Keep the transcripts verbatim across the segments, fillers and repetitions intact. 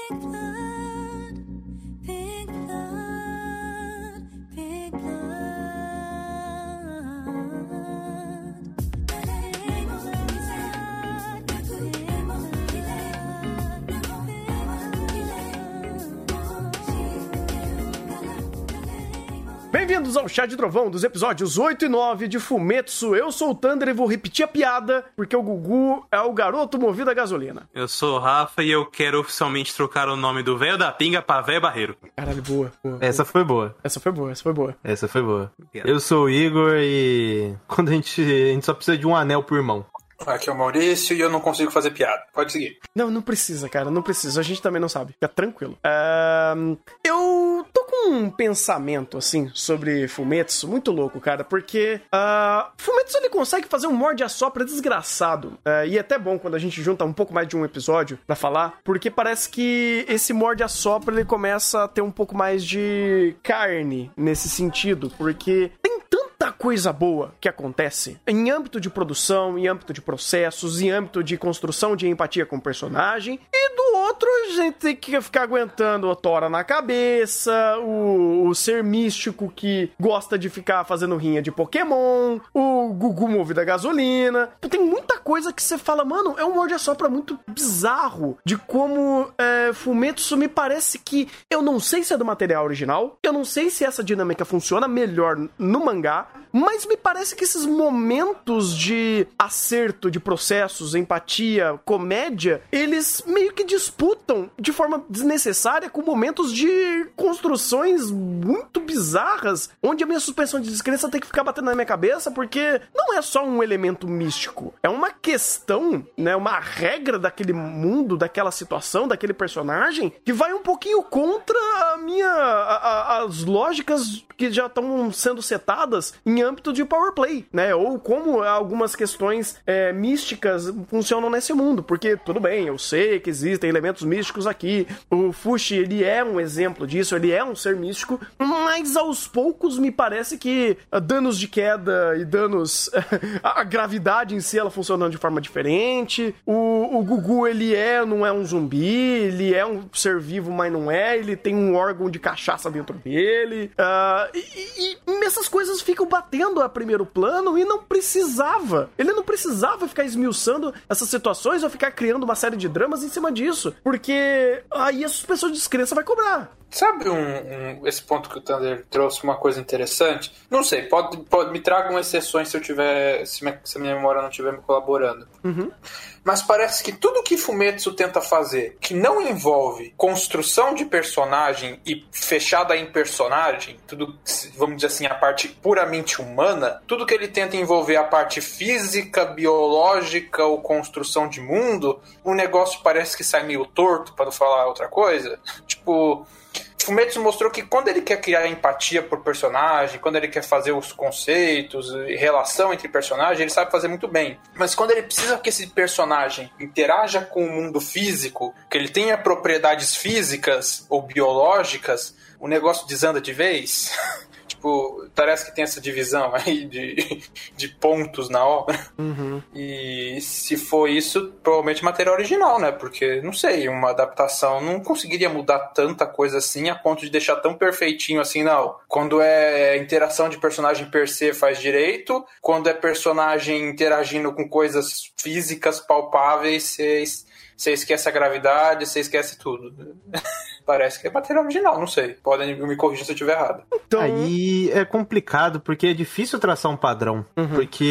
Bem-vindos ao Chá de Trovão dos episódios oito e nove de Fumetsu. Eu sou o Thunder e vou repetir a piada, porque o Gugu é o garoto movido a gasolina. Eu sou o Rafa e eu quero oficialmente trocar o nome do velho da pinga pra velho barreiro. Caralho, boa, boa. Essa foi boa. Essa foi boa, essa foi boa. Essa foi boa. Eu sou o Igor e quando a gente, a gente só precisa de um anel por irmão. Aqui é o Maurício e eu não consigo fazer piada. Pode seguir. Não, não precisa, cara, não precisa. A gente também não sabe. Fica tranquilo. Uh, eu tô com um pensamento, assim, sobre Fumetsu muito louco, cara, porque uh, Fumetsu, ele consegue fazer um morde-a-sopra desgraçado. Uh, e é até bom quando a gente junta um pouco mais de um episódio pra falar, porque parece que esse morde-a-sopra, ele começa a ter um pouco mais de carne nesse sentido, porque tem tanta coisa boa que acontece em âmbito de produção, em âmbito de processos, em âmbito de construção de empatia com o personagem, e do outro a gente tem que ficar aguentando a tora na cabeça, o, o ser místico que gosta de ficar fazendo rinha de Pokémon, o Gugu movido a gasolina. Tem muita coisa que você fala, mano, é um morde-a-sopra muito bizarro de como é, Fumetsu me parece que, eu não sei se é do material original, eu não sei se essa dinâmica funciona melhor no mangá, mas me parece que esses momentos de acerto de processos, empatia, comédia, eles meio que disputam de forma desnecessária com momentos de construções muito bizarras, onde a minha suspensão de descrença tem que ficar batendo na minha cabeça, porque não é só um elemento místico, é uma questão, né, uma regra daquele mundo, daquela situação, daquele personagem, que vai um pouquinho contra a minha, a, a, as lógicas que já estão sendo setadas em âmbito de power play, né? Ou como algumas questões é, místicas funcionam nesse mundo. Porque, tudo bem, eu sei que existem elementos místicos aqui. O Fushi, ele é um exemplo disso, ele é um ser místico, mas aos poucos me parece que danos de queda e danos... a gravidade em si, ela funcionando de forma diferente. O, o Gugu, ele é, não é um zumbi, ele é um ser vivo, mas não é. Ele tem um órgão de cachaça dentro dele. Uh, e, e essas coisas ficam batendo a primeiro plano e não precisava. Ele não precisava ficar esmiuçando essas situações ou ficar criando uma série de dramas em cima disso, porque aí a suspensão de descrença vai cobrar. Sabe um, um, esse ponto que o Thunder trouxe, uma coisa interessante? Não sei, pode, pode, me tragam exceções se eu tiver, se, minha, se a minha memória não estiver me colaborando. Uhum. Mas parece que tudo que Fumetsu tenta fazer, que não envolve construção de personagem e fechada em personagem, tudo, vamos dizer assim, a parte puramente humana, tudo que ele tenta envolver a parte física, biológica ou construção de mundo, o negócio parece que sai meio torto, para não falar outra coisa. Tipo... Fumetsu mostrou que quando ele quer criar empatia por personagem, quando ele quer fazer os conceitos e relação entre personagens, ele sabe fazer muito bem. Mas quando ele precisa que esse personagem interaja com o mundo físico, que ele tenha propriedades físicas ou biológicas, o negócio desanda de vez. Tipo, parece que tem essa divisão aí de, de pontos na obra. Uhum. E se for isso, provavelmente material original, né? Porque, não sei, uma adaptação não conseguiria mudar tanta coisa assim a ponto de deixar tão perfeitinho assim, não. Quando é interação de personagem per se faz direito, quando é personagem interagindo com coisas físicas palpáveis, você, você esquece a gravidade, você esquece tudo. Parece que é material original, não sei. Podem me corrigir se eu estiver errado. Então... Aí é complicado, porque é difícil traçar um padrão. Uhum.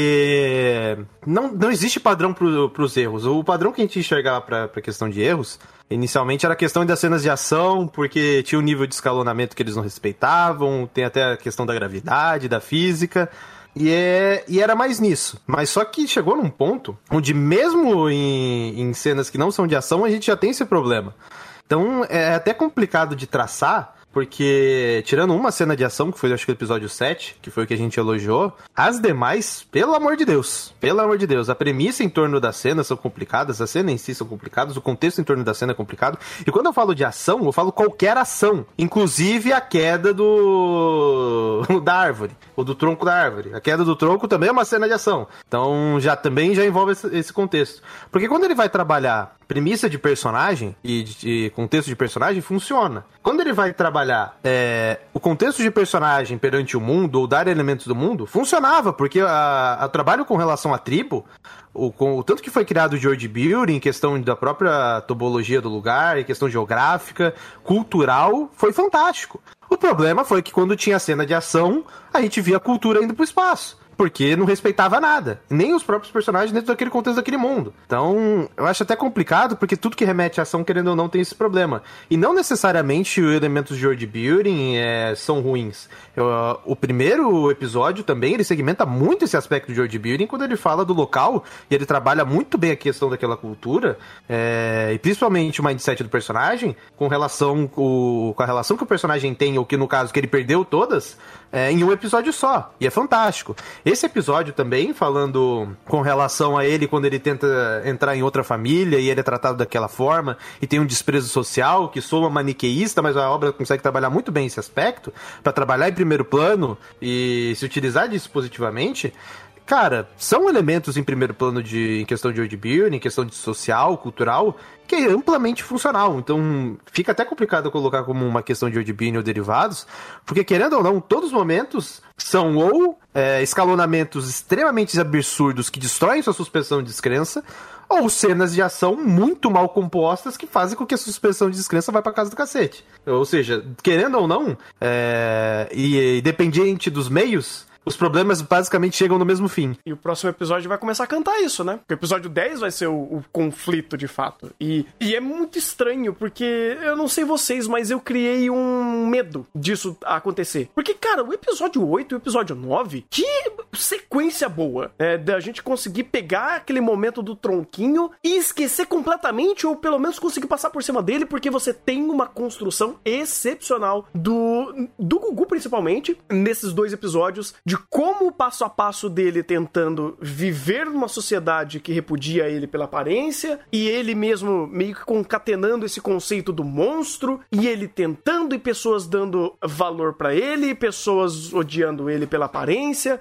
Porque não, não existe padrão pro, pros erros. O padrão que a gente enxergava pra, pra questão de erros, inicialmente era a questão das cenas de ação, porque tinha um nível de escalonamento que eles não respeitavam, tem até a questão da gravidade, da física... E, é, e era mais nisso. Mas só que chegou num ponto onde mesmo em, em cenas que não são de ação, a gente já tem esse problema. Então é até complicado de traçar, porque, tirando uma cena de ação, que foi, acho que o episódio sete, que foi o que a gente elogiou, as demais, pelo amor de Deus, pelo amor de Deus, a premissa em torno da cena são complicadas, a cena em si são complicadas, o contexto em torno da cena é complicado, e quando eu falo de ação, eu falo qualquer ação, inclusive a queda do... da árvore, ou do tronco da árvore. A queda do tronco também é uma cena de ação, então já também já envolve esse, esse contexto. Porque quando ele vai trabalhar premissa de personagem e de, de contexto de personagem, funciona. Quando ele vai trabalhar é, o contexto de personagem perante o mundo, ou dar elementos do mundo, funcionava, porque o trabalho com relação à tribo, o, com, o tanto que foi criado de world building, em questão da própria topologia do lugar, em questão geográfica, cultural, foi fantástico. O problema foi que quando tinha cena de ação, a gente via a cultura indo pro espaço. Porque não respeitava nada. Nem os próprios personagens dentro daquele contexto daquele mundo. Então, eu acho até complicado, porque tudo que remete à ação, querendo ou não, tem esse problema. E não necessariamente os elementos de world building é, são ruins. Eu, o primeiro episódio também, ele segmenta muito esse aspecto de world building quando ele fala do local, e ele trabalha muito bem a questão daquela cultura, é, e principalmente o mindset do personagem, com relação o, com a relação que o personagem tem, ou que no caso que ele perdeu todas, é, em um episódio só. E é fantástico. Esse episódio também, falando com relação a ele quando ele tenta entrar em outra família e ele é tratado daquela forma e tem um desprezo social que soa maniqueísta, mas a obra consegue trabalhar muito bem esse aspecto, para trabalhar em primeiro plano e se utilizar disso positivamente. Cara, são elementos em primeiro plano de, em questão de world building, em questão de social, cultural, que é amplamente funcional. Então, fica até complicado colocar como uma questão de world building ou derivados, porque, querendo ou não, todos os momentos são ou é, escalonamentos extremamente absurdos que destroem sua suspensão de descrença, ou cenas de ação muito mal compostas que fazem com que a suspensão de descrença vá pra casa do cacete. Ou seja, querendo ou não, é, e independente dos meios, os problemas basicamente chegam no mesmo fim. E o próximo episódio vai começar a cantar isso, né? Porque o episódio dez vai ser o, o conflito, de fato. E, e é muito estranho, porque eu não sei vocês, mas eu criei um medo disso acontecer. Porque, cara, o episódio oito e o episódio nove, que sequência boa. É, da gente conseguir pegar aquele momento do tronquinho e esquecer completamente, ou pelo menos conseguir passar por cima dele, porque você tem uma construção excepcional do, do Gugu, principalmente, nesses dois episódios, de como o passo a passo dele tentando viver numa sociedade que repudia ele pela aparência, e ele mesmo meio que concatenando esse conceito do monstro, e ele tentando e pessoas dando valor pra ele, e pessoas odiando ele pela aparência,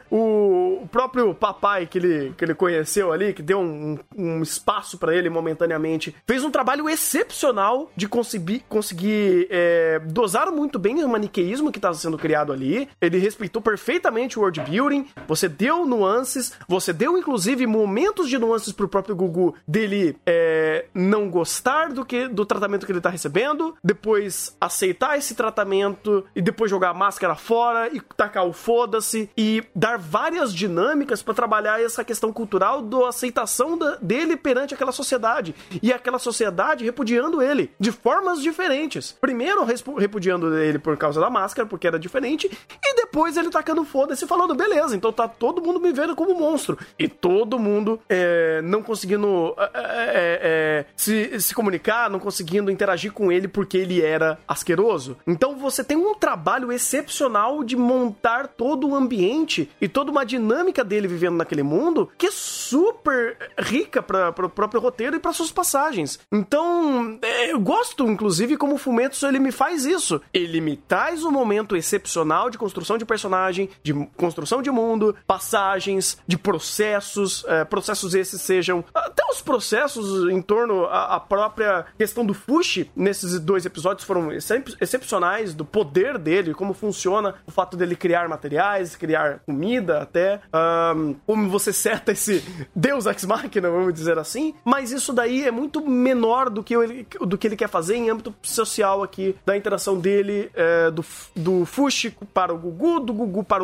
o próprio papai que ele, que ele conheceu ali, que deu um, um espaço pra ele momentaneamente, fez um trabalho excepcional de conseguir, conseguir é, dosar muito bem o maniqueísmo que estava sendo criado ali. Ele respeitou perfeitamente o world building, você deu nuances, você deu inclusive momentos de nuances pro próprio Gugu dele é, não gostar do, que, do tratamento que ele tá recebendo, depois aceitar esse tratamento e depois jogar a máscara fora e tacar o foda-se e dar várias dinâmicas pra trabalhar essa questão cultural da aceitação da, dele perante aquela sociedade e aquela sociedade repudiando ele de formas diferentes. Primeiro repudiando ele por causa da máscara, porque era diferente, e depois ele tacando foda-se falando, beleza, então tá todo mundo me vendo como monstro. E todo mundo é, não conseguindo é, é, é, se, se comunicar, não conseguindo interagir com ele porque ele era asqueroso. Então você tem um trabalho excepcional de montar todo o ambiente e toda uma dinâmica dele vivendo naquele mundo que é super rica para o próprio roteiro e para suas passagens. Então, é, eu gosto, inclusive, como o Fumetsu ele me faz isso. Ele me traz um momento excepcional de construção de personagem, de construção de mundo, passagens, de processos, é, processos esses sejam até os processos em torno à, à própria questão do Fushi nesses dois episódios foram excep- excepcionais, do poder dele, como funciona o fato dele criar materiais, criar comida até, um, como você seta esse Deus Ex Machina, vamos dizer assim, mas isso daí é muito menor do que ele, do que ele quer fazer em âmbito social aqui, da interação dele, é, do, do Fushi para o Gugu, do Gugu para o mundo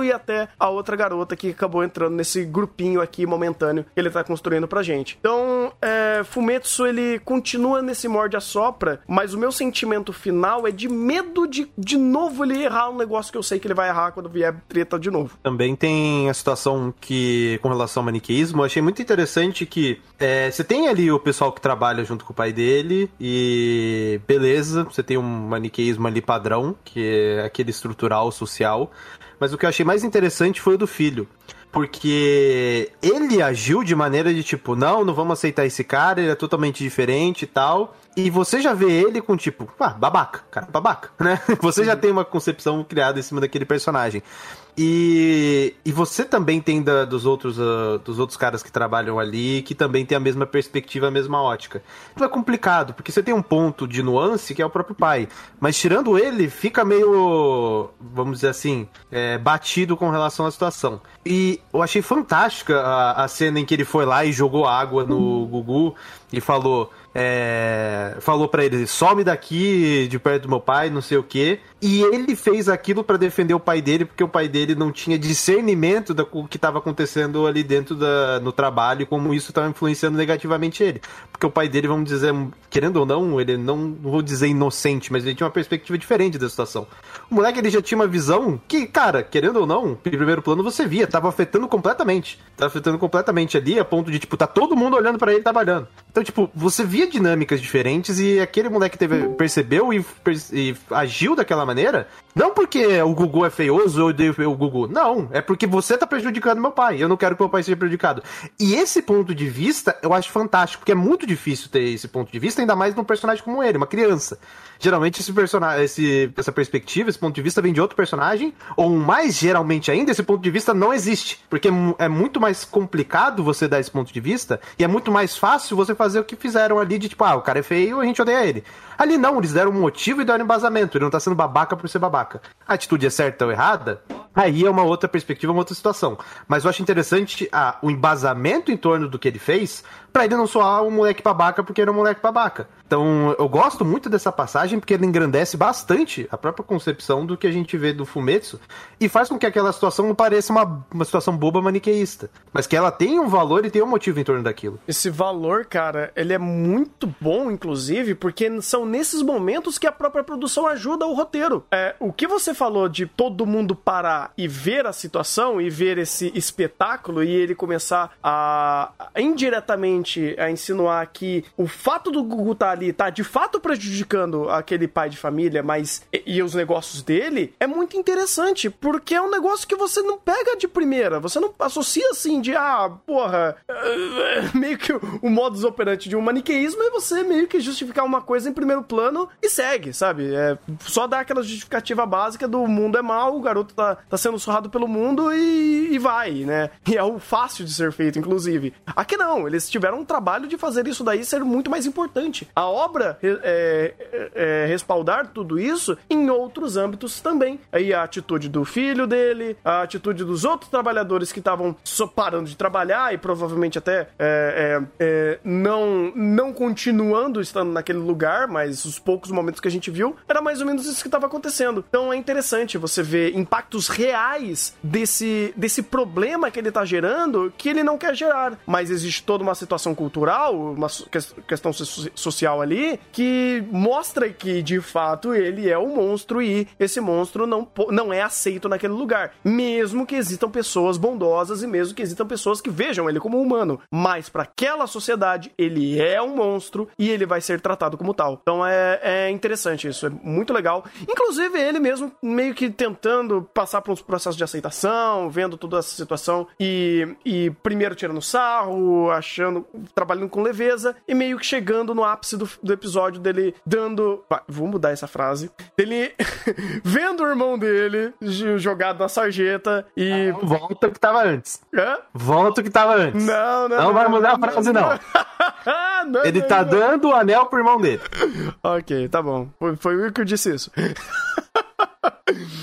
e até a outra garota que acabou entrando nesse grupinho aqui momentâneo que ele tá construindo pra gente. Então, é, Fumetsu, ele continua nesse morde-a-sopra, mas o meu sentimento final é de medo de, de novo, ele errar um negócio que eu sei que ele vai errar quando vier treta de novo. Também tem a situação que, com relação ao maniqueísmo, eu achei muito interessante que é, você tem ali o pessoal que trabalha junto com o pai dele e beleza, você tem um maniqueísmo ali padrão, que é aquele estrutural social, mas o que eu achei mais interessante foi o do filho. Porque ele agiu de maneira de tipo, não, não vamos aceitar esse cara, ele é totalmente diferente e tal. E você já vê ele com tipo, ah, babaca, cara, babaca, né? Você já tem uma concepção criada em cima daquele personagem. E, e você também tem da, dos, outros, uh, dos outros caras que trabalham ali, que também tem a mesma perspectiva, a mesma ótica. Então é complicado, porque você tem um ponto de nuance que é o próprio pai. Mas tirando ele, fica meio, vamos dizer assim, é, batido com relação à situação. E eu achei fantástica a, a cena em que ele foi lá e jogou água no Gugu e falou... É, falou pra ele, some daqui de perto do meu pai, não sei o quê. E ele fez aquilo pra defender o pai dele, porque o pai dele não tinha discernimento do que estava acontecendo ali dentro da, no trabalho e como isso estava influenciando negativamente ele. Porque o pai dele, vamos dizer, querendo ou não, ele não, não vou dizer inocente, mas ele tinha uma perspectiva diferente da situação. O moleque, ele já tinha uma visão que, cara, querendo ou não, em primeiro plano você via, tava afetando completamente. Tava afetando completamente ali, a ponto de, tipo, tá todo mundo olhando pra ele trabalhando. Então, tipo, você via dinâmicas diferentes e aquele moleque teve, percebeu e, e agiu daquela maneira, não porque o Gugu é feioso ou eu odeio o Gugu, não, é porque você tá prejudicando meu pai, eu não quero que meu pai seja prejudicado. E esse ponto de vista eu acho fantástico, porque é muito difícil ter esse ponto de vista, ainda mais num personagem como ele, uma criança. Geralmente esse personagem, esse, essa perspectiva, esse ponto de vista vem de outro personagem, ou mais geralmente ainda, esse ponto de vista não existe, porque é muito mais complicado você dar esse ponto de vista, e é muito mais fácil você fazer o que fizeram ali, de tipo, ah, o cara é feio, a gente odeia ele. Ali não, eles deram um motivo e deram embasamento, ele não tá sendo babaca por ser babaca. A atitude é certa ou errada? Aí é uma outra perspectiva, uma outra situação. Mas eu acho interessante ah, o embasamento em torno do que ele fez, pra ele não soar um moleque babaca porque era um moleque babaca. Então, eu gosto muito dessa passagem porque ela engrandece bastante a própria concepção do que a gente vê do Fumetsu e faz com que aquela situação não pareça uma, uma situação boba maniqueísta, mas que ela tem um valor e tem um motivo em torno daquilo. Esse valor, cara, ele é muito bom, inclusive, porque são nesses momentos que a própria produção ajuda o roteiro. É, o que você falou de todo mundo parar e ver a situação e ver esse espetáculo e ele começar a, a indiretamente a insinuar que o fato do Gugu estar ali tá de fato prejudicando aquele pai de família, mas e, e os negócios dele, é muito interessante, porque é um negócio que você não pega de primeira, você não associa assim de, ah, porra, meio que o, o modus operandi de um maniqueísmo é você meio que justificar uma coisa em primeiro plano e segue, sabe? É só dar aquela justificativa básica do mundo é mau, o garoto tá, tá sendo surrado pelo mundo e, e vai, né? E é o fácil de ser feito, inclusive. Aqui não, eles tiveram um trabalho de fazer isso daí ser muito mais importante. A obra é, é, é, respaldar tudo isso em outros âmbitos também. Aí a atitude do filho dele, a atitude dos outros trabalhadores que estavam só parando de trabalhar e provavelmente até é, é, é, não, não continuando estando naquele lugar, mas os poucos momentos que a gente viu, era mais ou menos isso que estava acontecendo. Então é interessante você ver impactos reais desse, desse problema que ele está gerando, que ele não quer gerar. Mas existe toda uma situação cultural, uma questão social ali, que mostra que, de fato, ele é um monstro e esse monstro não, não é aceito naquele lugar. Mesmo que existam pessoas bondosas e mesmo que existam pessoas que vejam ele como humano. Mas para aquela sociedade, ele é um monstro e ele vai ser tratado como tal. Então é, é interessante isso, é muito legal. Inclusive, ele mesmo meio que tentando passar por uns processos de aceitação, vendo toda essa situação e, e primeiro tirando sarro, achando, trabalhando com leveza e meio que chegando no ápice do, do episódio dele dando... Vai, vou mudar essa frase. Dele vendo o irmão dele jogado na sarjeta e... Não, volta o que tava antes. Hã? Volta o que tava antes. Não, não. Não, não vai mudar não, a frase, não. não. não Ele não, tá não. dando o anel pro irmão dele. Ok, tá bom. Foi, foi o que eu disse isso.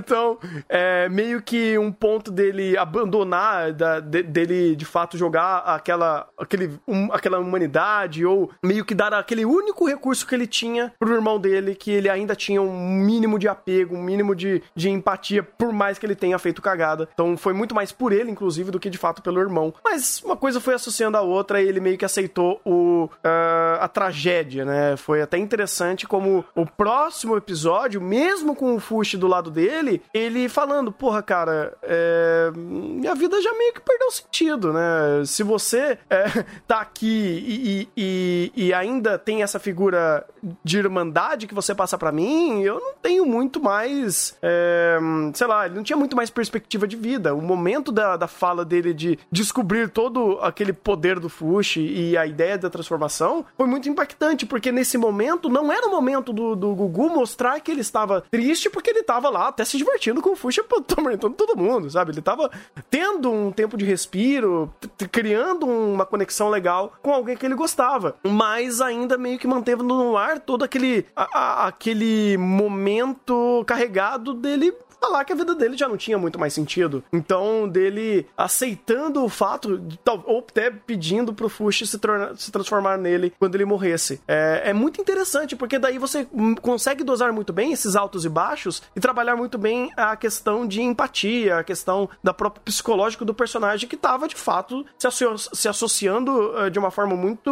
Então, é meio que um ponto dele abandonar, da, de, dele de fato jogar aquela, aquele, um, aquela humanidade, ou meio que dar aquele único recurso que ele tinha pro irmão dele, que ele ainda tinha um mínimo de apego, um mínimo de, de empatia, por mais que ele tenha feito cagada. Então foi muito mais por ele, inclusive, do que de fato pelo irmão. Mas uma coisa foi associando a outra e ele meio que aceitou o, uh, a tragédia, né? Foi até interessante como o próximo episódio, mesmo com o Fushi do lado dele, ele falando, porra, cara, é, minha vida já meio que perdeu sentido, né? Se você é, tá aqui e, e, e ainda tem essa figura de irmandade que você passa pra mim, eu não tenho muito mais, é, sei lá, ele não tinha muito mais perspectiva de vida. O momento da, da fala dele de descobrir todo aquele poder do Fushi e a ideia da transformação foi muito impactante, porque nesse momento não era o momento do, do Gugu mostrar que ele estava triste, porque ele estava lá até se divertindo com o Fushi, atormentando todo mundo, sabe? Ele estava tendo um tempo de respiro, t- criando uma conexão legal com alguém que ele gostava, mas ainda meio que manteve no ar todo aquele, a, a, aquele momento carregado dele falar que a vida dele já não tinha muito mais sentido. Então, dele aceitando o fato, de, ou até pedindo pro Fushi se, torna, se transformar nele quando ele morresse. É, é muito interessante, porque daí você consegue dosar muito bem esses altos e baixos e trabalhar muito bem a questão de empatia, a questão da própria psicológico do personagem que tava, de fato, se, asso- se associando uh, de uma forma muito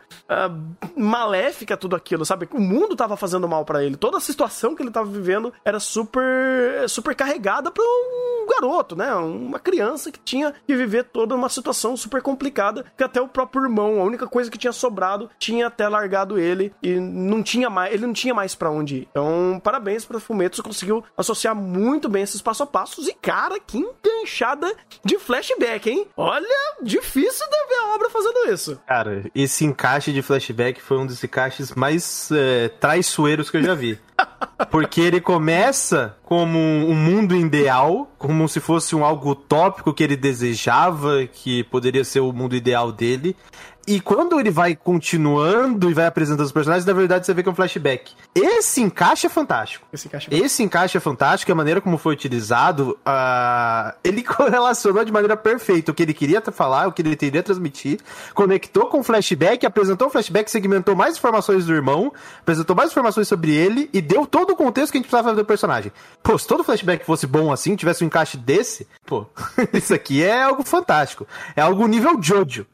uh, maléfica a tudo aquilo, sabe? O mundo tava fazendo mal pra ele. Toda a situação que ele tava vivendo era super... super carregada para um garoto, né? Uma criança que tinha que viver toda uma situação super complicada, que até o próprio irmão, a única coisa que tinha sobrado, tinha até largado ele e não tinha mais, ele não tinha mais para onde ir. Então, parabéns para Fumetsu, conseguiu associar muito bem esses passo a passos e, cara, que enganchada de flashback, hein? Olha, difícil de ver a obra fazendo isso. Cara, esse encaixe de flashback foi um dos encaixes mais é, traiçoeiros que eu já vi. Porque ele começa como um mundo ideal, como se fosse um algo utópico que ele desejava, que poderia ser o mundo ideal dele. E quando ele vai continuando e vai apresentando os personagens, na verdade você vê que é um flashback. Esse encaixe é fantástico. Esse encaixe é, Esse encaixe é fantástico, a maneira como foi utilizado, uh, ele correlacionou de maneira perfeita o que ele queria falar, o que ele queria transmitir, conectou com o flashback, apresentou o flashback, segmentou mais informações do irmão, apresentou mais informações sobre ele e deu todo o contexto que a gente precisava do personagem. Pô, se todo flashback fosse bom assim, tivesse um encaixe desse, pô, isso aqui é algo fantástico. É algo nível Jojo.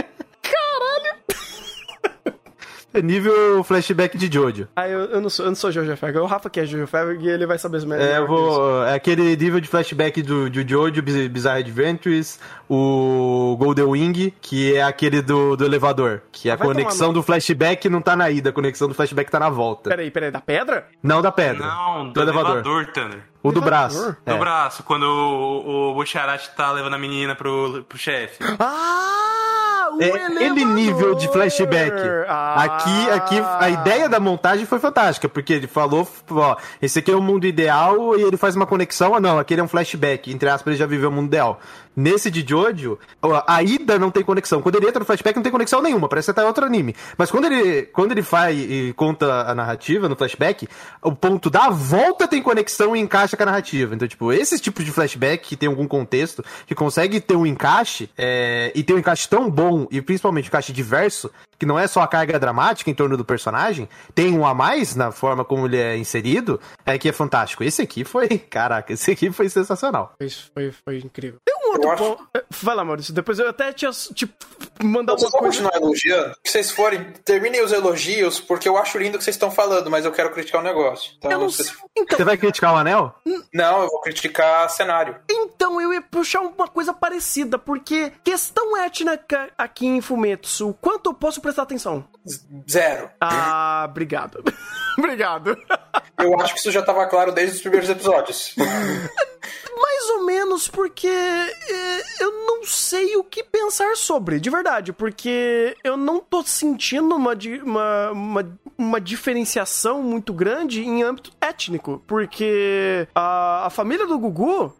É nível flashback de Jojo. Ah, eu, eu não sou, eu não sou Jojo Ferg. O Rafa que é Jojo Ferg e ele vai saber melhor. É, eu vou, é aquele nível de flashback do, do Jojo, Bizarre Adventures, o Golden Wing, que é aquele do, do elevador. Que a vai conexão do flashback não tá na ida, a conexão do flashback tá na volta. Peraí, peraí, da pedra? Não da pedra. Não, do, do elevador. elevador, Tanner. O do Elevador? braço. Do é. braço, quando o, o Bucharati tá levando a menina pro, pro chefe. Ah, o É elevador! aquele nível de flashback. Ah. Aqui, aqui, a ideia da montagem foi fantástica, porque ele falou, ó, esse aqui é o mundo ideal e ele faz uma conexão, ah não, aquele é um flashback, entre aspas, ele já viveu o mundo ideal. Nesse de Jojo, a ida não tem conexão. Quando ele entra no flashback, não tem conexão nenhuma, parece que tá em outro anime. Mas quando ele, quando ele faz e conta a narrativa no flashback, o ponto da volta tem conexão e encaixa com a narrativa. Então, tipo, esses tipos de flashback que tem algum contexto, que consegue ter um encaixe, é, e ter um encaixe tão bom, e principalmente um encaixe diverso, que não é só a carga dramática em torno do personagem, tem um a mais na forma como ele é inserido, é que é fantástico. Esse aqui foi, caraca, esse aqui foi sensacional. Foi, foi, foi incrível. Tem um outro Eu acho- ponto... Vai lá, Maurício, depois eu até tinha, tipo, mandar Vocês uma vão coisa... continuar elogiando? Que vocês forem, terminem os elogios, porque eu acho lindo o que vocês estão falando, mas eu quero criticar o negócio. Então, Eu não vocês- sei. Então, Você vai criticar o anel? não, eu vou criticar cenário. então, eu ia puxar uma coisa parecida, porque questão étnica aqui em Fumetsu, quanto eu posso prestar atenção? Zero. Ah, obrigado. Obrigado. Eu acho que isso já estava claro desde os primeiros episódios. Mais ou menos porque é, eu não sei o que pensar sobre, de verdade, porque eu não tô sentindo uma, di- uma, uma, uma diferenciação muito grande em âmbito étnico, porque a, a família do Gugu,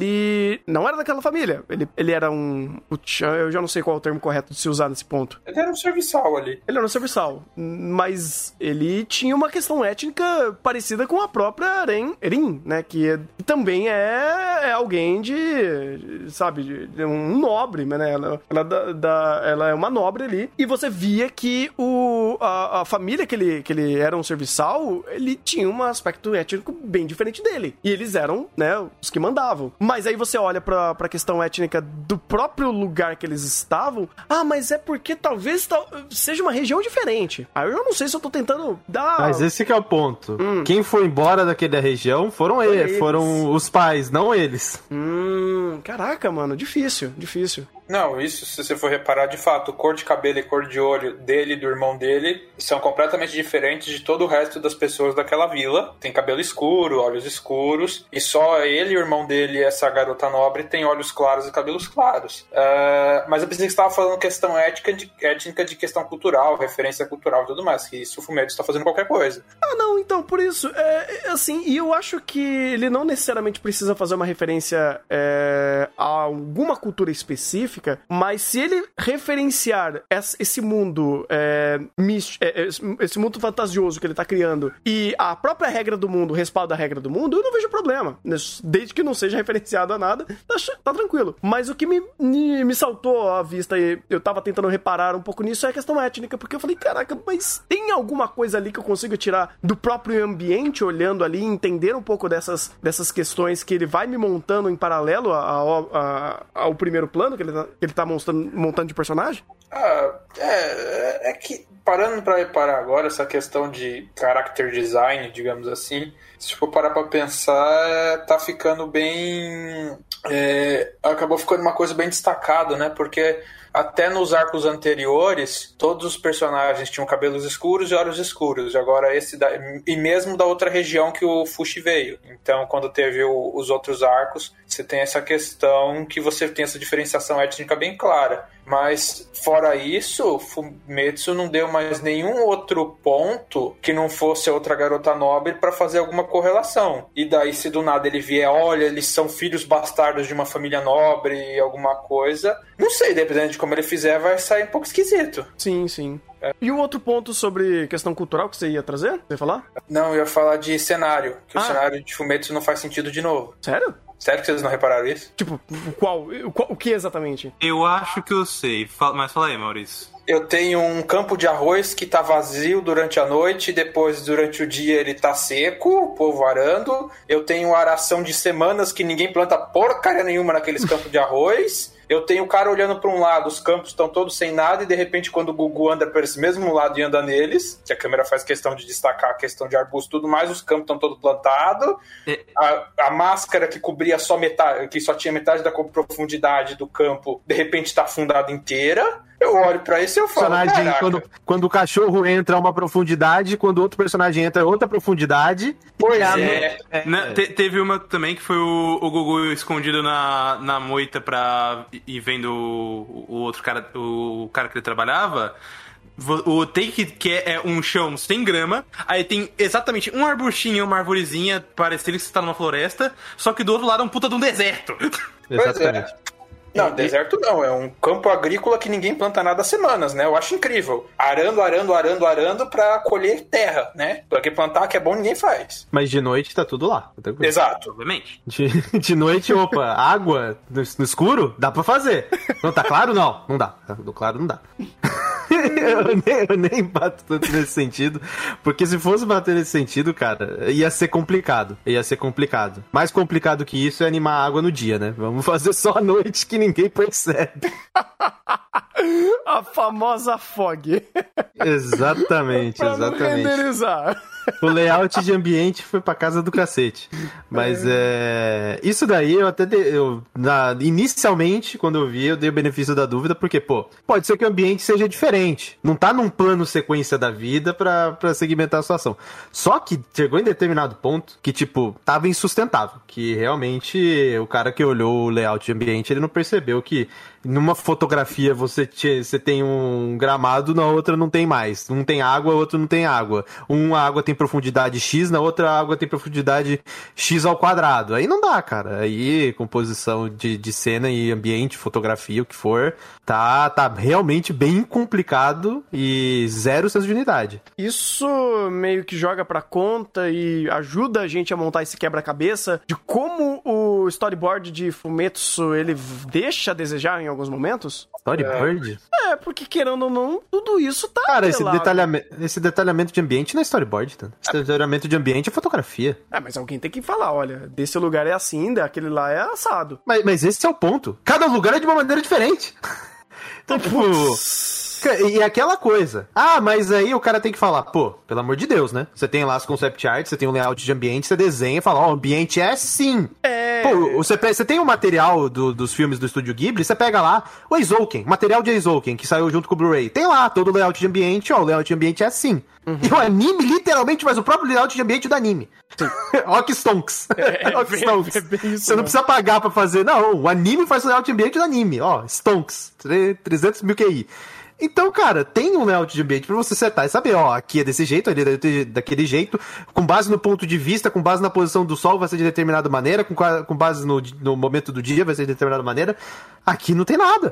ele não era daquela família. Ele, ele era um... Eu já não sei qual é o termo correto de se usar nesse ponto. Ele era um serviçal ali. Ele era um serviçal, mas ele tinha uma questão étnica parecida com a própria Eren, Erin, né? Que é, também é, é alguém de, sabe, de, de um nobre, né? Ela, ela, da, da, ela é uma nobre ali. E você via que o, a, a família que ele, que ele era um serviçal, ele tinha um aspecto étnico bem diferente dele. E eles eram, né, os que mandavam. Mas aí você olha pra, pra questão étnica do próprio lugar que eles estavam. Ah, mas é porque talvez tal, seja uma região diferente. Aí eu não sei se eu tô tentando dar... Mas esse que é o ponto. Hum. Quem foi embora daquela região foram eles, eles, foram os pais, não eles. Hum, caraca, mano, difícil, difícil. Não, isso, se você for reparar, de fato, cor de cabelo e cor de olho dele e do irmão dele são completamente diferentes de todo o resto das pessoas daquela vila. Tem cabelo escuro, olhos escuros, e só ele, o irmão dele e essa garota nobre tem olhos claros e cabelos claros. Uh, mas eu pensei que você estava falando questão ética de, étnica de questão cultural, referência cultural e tudo mais, que isso o Fullmetal está fazendo qualquer coisa. Ah, não, então, por isso, é, é assim, e eu acho que ele não necessariamente precisa fazer uma referência é, a alguma cultura específica, mas se ele referenciar esse mundo é, místico, é, esse mundo fantasioso que ele tá criando e a própria regra do mundo respalda a regra do mundo, eu não vejo problema. Desde que não seja referenciado a nada, tá, tá tranquilo. Mas o que me, me, me saltou à vista e eu tava tentando reparar um pouco nisso é a questão étnica, porque eu falei, caraca, mas tem alguma coisa ali que eu consigo tirar do próprio ambiente, olhando ali, entender um pouco dessas, dessas questões que ele vai me montando em paralelo a, a, a, ao primeiro plano que ele tá, que ele tá montando, montando de personagem? Ah, é, é que parando pra reparar agora essa questão de character design, digamos assim, se for parar pra pensar, tá ficando bem... É, acabou ficando uma coisa bem destacada, né? Porque até nos arcos anteriores, todos os personagens tinham cabelos escuros e olhos escuros. E agora esse da, e mesmo da outra região que o Fushi veio. Então, quando teve o, os outros arcos, você tem essa questão que você tem essa diferenciação étnica bem clara. Mas, fora isso, Fumetsu não deu mais nenhum outro ponto que não fosse outra garota nobre pra fazer alguma correlação. E daí, se do nada ele vier, olha, eles são filhos bastardos de uma família nobre, alguma coisa, não sei, dependendo de como ele fizer, vai sair um pouco esquisito. Sim, sim. É. E o outro ponto sobre questão cultural que você ia trazer? Você ia falar? Não, eu ia falar de cenário, que ah. o cenário de Fumetsu não faz sentido de novo. Sério? Sério que vocês não repararam isso? Tipo, qual? O, qual, o que exatamente? Eu acho que eu sei, mas fala aí, Maurício. Eu tenho um campo de arroz que tá vazio durante a noite, depois durante o dia ele tá seco, o povo arando. Eu tenho aração de semanas que ninguém planta porcaria nenhuma naqueles campos de arroz. Eu tenho o cara olhando para um lado, os campos estão todos sem nada, e de repente quando o Gugu anda para esse mesmo lado e anda neles, que a câmera faz questão de destacar a questão de arbusto e tudo mais, os campos estão todos plantados, é. a, a máscara que cobria só metade, que só tinha metade da profundidade do campo, de repente está afundada inteira. Eu olho pra isso e eu falo, personagem, quando, quando o cachorro entra uma profundidade, quando outro personagem entra outra profundidade. Pois é. é. Na, te, teve uma também que foi o, o Gugu escondido na, na moita pra ir vendo o, o outro cara, o cara que ele trabalhava. O take que é um chão sem grama, aí tem exatamente um arbustinho, uma arvorezinha, parecendo que você tá numa floresta, só que do outro lado é um puta de um deserto. Exatamente. É. Não, deserto não, é um campo agrícola que ninguém planta nada há semanas, né? Eu acho incrível. Arando, arando, arando, arando pra colher terra, né? Porque plantar que é bom ninguém faz. Mas de noite tá tudo lá. Tá exato. Obviamente. De, de noite, opa, água no, no escuro, dá pra fazer. Não tá claro? Não, não dá. No claro não dá. eu, nem, eu nem bato tanto nesse sentido, porque se fosse bater nesse sentido, cara, ia ser complicado. Ia ser complicado. Mais complicado que isso é animar a água no dia, né? Vamos fazer só à noite que ninguém percebe. A famosa fog. Exatamente, pra exatamente. Não renderizar. O layout de ambiente foi pra casa do cacete. Mas é... isso daí eu até... De... Eu, na... Inicialmente, quando eu vi, eu dei o benefício da dúvida, porque, pô, pode ser que o ambiente seja diferente. Não tá num plano sequência da vida pra, pra segmentar a situação. Só que chegou em determinado ponto que, tipo, tava insustentável. Que realmente o cara que olhou o layout de ambiente, ele não percebeu que numa fotografia você, te... você tem um gramado, na outra não tem mais. Um tem água, outro não tem água. Uma água tem tem profundidade X, na outra a água tem profundidade X ao quadrado. Aí não dá, cara. Aí, composição de, de cena e ambiente, fotografia, o que for, tá, tá realmente bem complicado e zero senso de unidade. Isso meio que joga pra conta e ajuda a gente a montar esse quebra-cabeça de como o storyboard de Fumetsu, ele deixa a desejar em alguns momentos? Storyboard? É, porque querendo ou não, tudo isso tá Cara, esse, atrelado. detalhame... esse detalhamento de ambiente não é storyboard, tá? Esse detalhamento de ambiente é fotografia. É, mas alguém tem que falar, olha, desse lugar é assim, daquele lá é assado. Mas, mas esse é o ponto. Cada lugar é de uma maneira diferente. Então, tipo... E aquela coisa. Ah, mas aí o cara tem que falar, pô, pelo amor de Deus, né? Você tem lá as concept art, você tem um layout de ambiente, você desenha e fala, ó, oh, o ambiente é assim. É... Pô, você, você tem o material do, dos filmes do Estúdio Ghibli, você pega lá o Eizouken, material de Eizouken, que saiu junto com o Blu-ray. Tem lá todo o layout de ambiente, ó, o layout de ambiente é assim. Uhum. E o anime literalmente faz o próprio layout de ambiente do anime. Ó que stonks. É, Ó que bem, stonks. é bem isso, você não né? precisa pagar pra fazer, não. O anime faz o layout de ambiente do anime. Ó, stonks. trezentos mil Q I. Então, cara, tem um layout de ambiente pra você setar e saber, ó, aqui é desse jeito, ali é daquele jeito, com base no ponto de vista, com base na posição do sol vai ser de determinada maneira, com, com base no, no momento do dia vai ser de determinada maneira. Aqui não tem nada.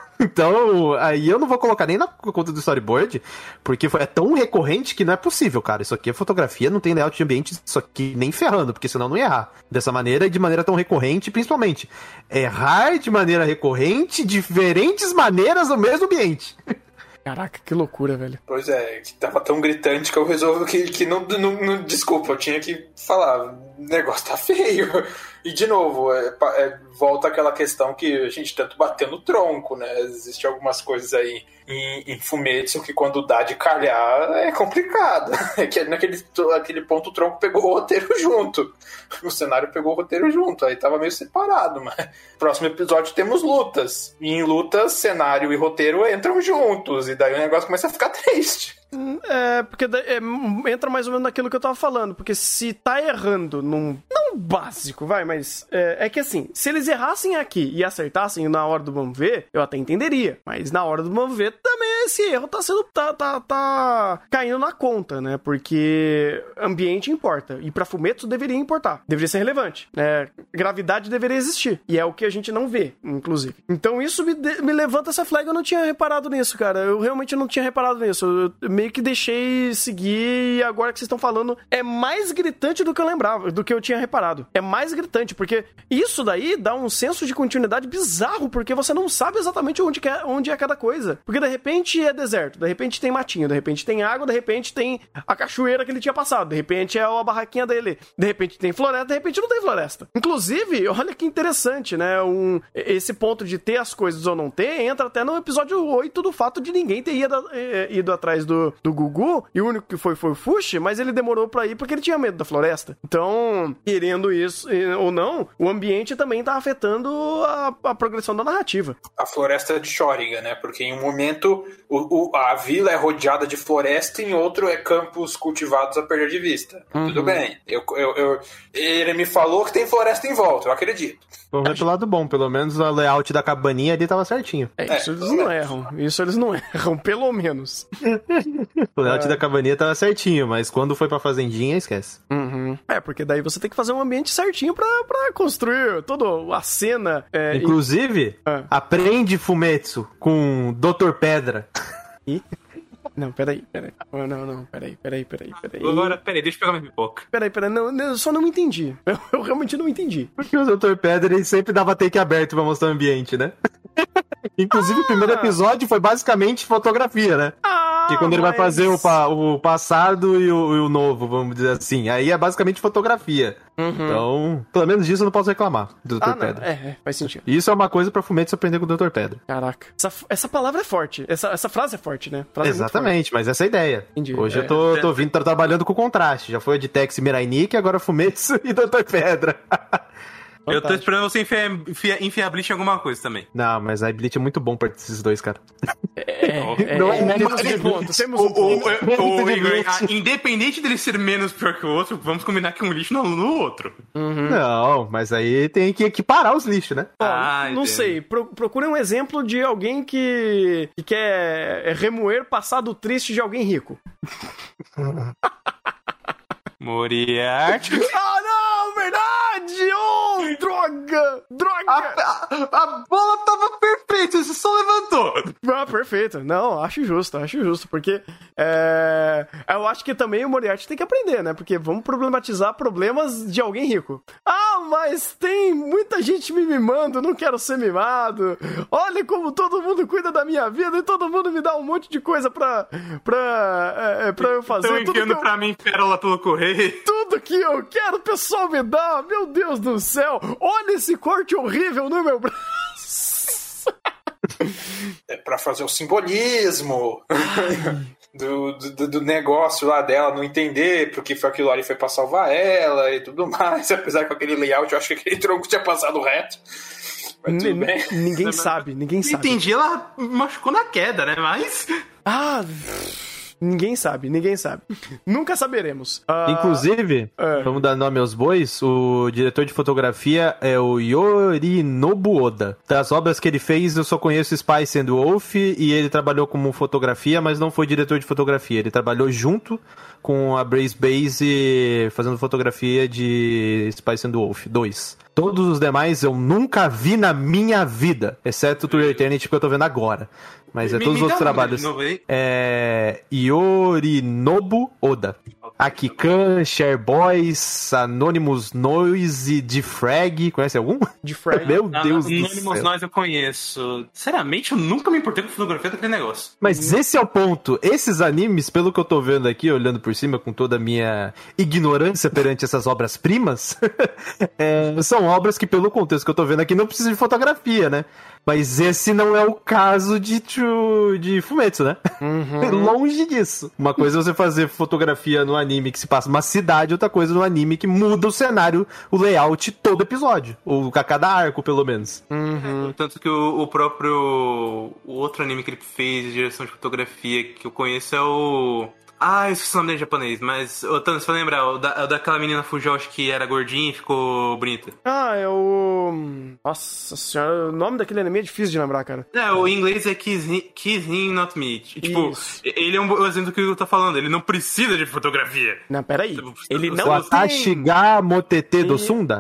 Então, aí eu não vou colocar nem na conta do storyboard, porque é tão recorrente que não é possível, cara. Isso aqui é fotografia, não tem layout de ambiente, isso aqui nem ferrando, porque senão não ia errar. Dessa maneira e de maneira tão recorrente, principalmente. Errar de maneira recorrente, diferentes maneiras no mesmo ambiente. Caraca, que loucura, velho. Pois é, tava tão gritante que eu resolvi que, que não, não, não... Desculpa, eu tinha que falar. O negócio tá feio. E, de novo, é, é, volta aquela questão que a gente tanto bateu no tronco, né? Existem algumas coisas aí em, em Fumetsu que quando dá de calhar é complicado. É que naquele aquele ponto o tronco pegou o roteiro junto. O cenário pegou o roteiro junto. Aí tava meio separado, mas... Próximo episódio temos lutas. E em lutas, cenário e roteiro entram juntos. E daí o negócio começa a ficar triste. É, porque é, entra mais ou menos naquilo que eu tava falando, porque se tá errando num... Não básico, vai, mas... É, é que assim, se eles errassem aqui e acertassem na hora do vamos ver, eu até entenderia. Mas na hora do vamos ver, também esse erro tá sendo... Tá, tá, tá caindo na conta, né? Porque ambiente importa. E pra Fumetsu deveria importar. Deveria ser relevante. É, gravidade deveria existir. E é o que a gente não vê, inclusive. Então isso me, de, me levanta essa flag. Eu não tinha reparado nisso, cara. Eu realmente não tinha reparado nisso. Eu, eu meio que deixei seguir e agora que vocês estão falando é mais gritante do que eu lembrava, do que eu tinha reparado. É mais gritante, porque isso daí dá um senso de continuidade bizarro, porque você não sabe exatamente onde, que é, onde é cada coisa. Porque de repente é deserto, de repente tem matinho, de repente tem água, de repente tem a cachoeira que ele tinha passado, de repente é a barraquinha dele, de repente tem floresta, de repente não tem floresta. Inclusive, olha que interessante, né? Um, esse ponto de ter as coisas ou não ter entra até no episódio oito do fato de ninguém ter ido, ido atrás do, do Gugu, e o único que foi foi o Fushi, mas ele demorou pra ir porque ele tinha medo da floresta. Então, querendo isso ou não, o ambiente também tá afetando a, a progressão da narrativa. A floresta de Shoringa, né? Porque em um momento o, o, a vila é rodeada de floresta, em outro é campos cultivados a perder de vista. Uhum. Tudo bem. Eu, eu, eu, ele me falou que tem floresta em volta, eu acredito. Vamos ver pelo lado bom, pelo menos o layout da cabaninha ali tava certinho. É, isso é, eles não erram. Isso eles não erram, pelo menos. O layout é. da cabaninha tava certinho, mas quando foi pra fazendinha, esquece. Uhum. É, porque daí você tem que fazer um ambiente certinho pra, pra construir toda a cena. É, Inclusive, e... ah. aprende Fumetsu com doutor Pedra. E... Não, peraí, peraí. Oh, não, não, peraí, peraí, peraí, peraí. Agora, peraí, deixa eu pegar minha pipoca. Peraí, peraí, não, eu só não me entendi. Eu, eu realmente não entendi. Porque o doutor Pedra, ele sempre dava take aberto pra mostrar o ambiente, né? Inclusive, ah. o primeiro episódio foi basicamente fotografia, né? Ah, que quando mas... ele vai fazer o, pa- o passado e o, e o novo, vamos dizer assim. Aí é basicamente fotografia. Uhum. Então, pelo menos disso eu não posso reclamar do doutor ah, Pedra. É, é, faz sentido. Isso é uma coisa pra Fumetsu aprender com o doutor Pedra. Caraca. Essa, essa palavra é forte. Essa, essa frase é forte, né? Frase Exatamente, é mas essa é a ideia. Entendi. Hoje é. eu tô, tô vindo, tô trabalhando com contraste. Já foi a Editex e Mirai Nikki, agora Fumetsu e doutor Pedra. Eu tô esperando você enfiar, enfiar, enfiar Bleach em alguma coisa também. Não, mas a Bleach é muito bom perto desses dois, cara. É, é, não é, é temos um ponto, temos um ponto. O, o, o, Igor, independente dele ser menos pior que o outro, vamos combinar que um lixo não no outro. Uhum. Não, mas aí tem que equiparar os lixos, né? Ah, não entendo. sei, Pro, procure um exemplo de alguém que, que quer remoer passado triste de alguém rico. Moriarty. Ah, não, verdade! Oh, droga! Droga! A, a, a bola tava perfeita, você só levantou. Ah, perfeito. Não, acho justo, acho justo, porque é, eu acho que também o Moriarty tem que aprender, né? Porque vamos problematizar problemas de alguém rico. Ah, mas tem muita gente me mimando, não quero ser mimado. Olha como todo mundo cuida da minha vida e todo mundo me dá um monte de coisa pra, pra, é, pra eu fazer. Estão enviando eu... pra mim pérola pelo correio. Tudo que eu quero, o pessoal me dá. Meu Deus do céu. Olha esse corte horrível no meu braço. É pra fazer o simbolismo do, do, do negócio lá dela, não entender porque foi aquilo ali foi pra salvar ela e tudo mais. Apesar que aquele layout, eu acho que aquele tronco tinha passado reto. Mas tudo N- bem. Ninguém sabe, ninguém sabe. Entendi, ela machucou na queda, né? Mas... Ah... Ninguém sabe, ninguém sabe. Nunca saberemos. Uh, Inclusive, é. vamos dar nome aos bois, o diretor de fotografia é o Yorinobu Oda. Das obras que ele fez, eu só conheço Spice and Wolf, e ele trabalhou como fotografia, mas não foi diretor de fotografia. Ele trabalhou junto com a Brace Base fazendo fotografia de Spice and Wolf dois. Todos os demais eu nunca vi na minha vida, exceto o Tour Eternity que eu tô vendo agora. Mas é Me- um todos os me outros dá o nome trabalhos. de novo aí. É Yorinobu Oda. Akikan, Share Boys, Anonymous Noise, Defrag. Conhece algum? Defrag. Meu Ah, Deus do Anonymous céu. Nós eu conheço. Sinceramente, eu nunca me importei com fotografia daquele negócio. Mas esse é o ponto. Esses animes, pelo que eu tô vendo aqui, olhando por cima com toda a minha ignorância perante essas obras-primas, é, são obras que, pelo contexto que eu tô vendo aqui, não precisam de fotografia, né? Mas esse não é o caso de, Chu- de Fumetsu, né? Uhum. Longe disso. Uma coisa é você fazer fotografia no anime que se passa numa cidade, outra coisa no anime que muda o cenário, o layout todo episódio. Ou a cada arco, pelo menos. Uhum. Tanto que o, o próprio... O outro anime que ele fez de direção de fotografia que eu conheço é o... Ah, eu esqueci o nome dele em japonês, mas... Ô, Tano, você vai lembrar? O, da, o daquela menina Fujoshi que era gordinha e ficou bonita. Ah, é o... Nossa senhora, o nome daquele anime é difícil de lembrar, cara. É, o em inglês é Kiss Him, Kiss Him Not Me. Tipo, Isso. ele é um bom exemplo do que eu tô falando. Ele não precisa de fotografia. Não, peraí. Ele O não O tem... Atashi ga Motete do Sunda?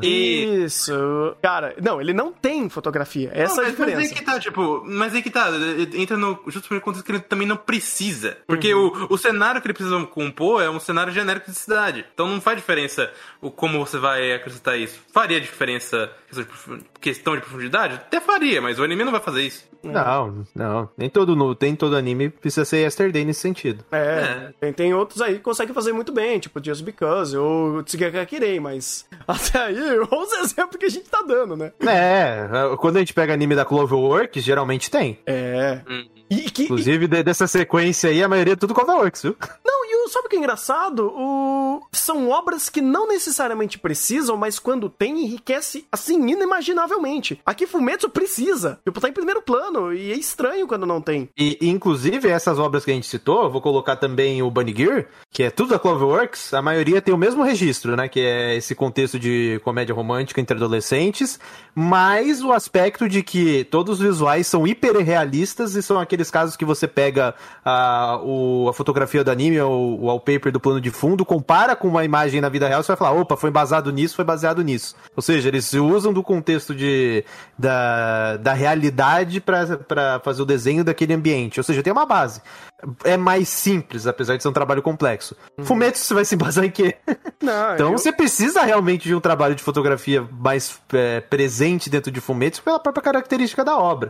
Isso. Cara, não, ele não tem fotografia. Essa Não, é a mas, mas aí diferença. que tá, tipo, mas aí que tá, entra no justo pelo contexto que ele também não precisa. Porque o, o cenário que ele precisa compor é um cenário genérico de cidade. Então não faz diferença o como você vai acrescentar isso. Faria diferença questão de, profu- questão de profundidade? Até faria, mas o anime não vai fazer isso. Não, não. Nem todo, no, nem todo anime precisa ser Yesterday nesse sentido. É, É. Tem, tem outros aí que conseguem fazer muito bem, tipo Just Because ou Tsugakakirei, mas até aí, olha os exemplos que a gente tá dando, né? É, quando a gente pega anime da Cloverworks, geralmente tem. É. Hum. E que, Inclusive, de- dessa sequência aí, a maioria é tudo Cloverworks, viu? Não, e o, sabe o que é engraçado? O... São obras que não necessariamente precisam, mas quando tem, enriquece, assim, inimaginavelmente. Aqui Fumetsu precisa. Tipo, tá em primeiro plano, e é estranho quando não tem. E, e, inclusive, essas obras que a gente citou, eu vou colocar também o Bunny Gear, que é tudo da Cloverworks, a maioria tem o mesmo registro, né? Que é esse contexto de comédia romântica entre adolescentes, mas o aspecto de que todos os visuais são hiperrealistas e são aqueles casos que você pega a, o, a fotografia do anime ou o wallpaper do plano de fundo, compara com uma imagem na vida real, você vai falar, opa, foi embasado nisso, foi baseado nisso. Ou seja, eles se usam do contexto de, da, da realidade pra, pra fazer o desenho daquele ambiente. Ou seja, tem uma base. É mais simples, apesar de ser um trabalho complexo. Uhum. Fumetsu, você vai se embasar em quê? Não, Então eu... você precisa realmente de um trabalho de fotografia mais é, presente dentro de Fumetsu pela própria característica da obra.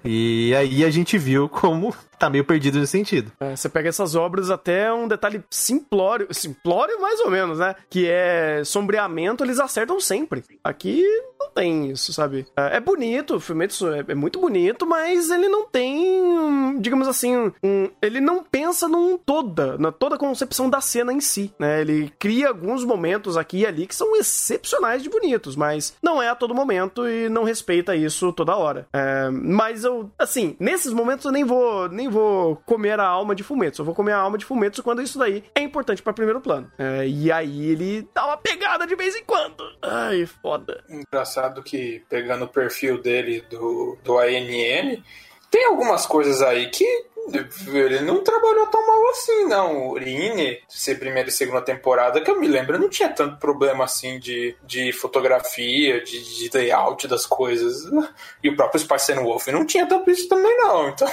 E aí a gente viu como tá meio perdido nesse sentido. É, você pega essas obras até um detalhe simplório, simplório mais ou menos, né? Que é sombreamento, eles acertam sempre. Aqui não tem isso, sabe? É, é bonito, o Fumetsu é, é muito bonito, mas ele não tem, digamos assim, um, ele não pensa num toda, na toda a concepção da cena em si, né? Ele cria alguns momentos aqui e ali que são excepcionais de bonitos, mas não é a todo momento e não respeita isso toda hora. É, mas eu, assim, nesses momentos eu nem vou, nem vou comer a alma de Fumetsu. Eu vou comer a alma de Fumetsu quando isso daí é importante pra primeiro plano. É, e aí ele dá uma pegada de vez em quando. Ai, foda. Engraçado que, pegando o perfil dele do, do A N M, tem algumas coisas aí que Ele não trabalhou tão mal assim, não. O Rini, ser primeira e segunda temporada, que eu me lembro, não tinha tanto problema assim de, de fotografia, de, de layout das coisas. E o próprio Spice and Wolf não tinha tanto isso também, não. Então,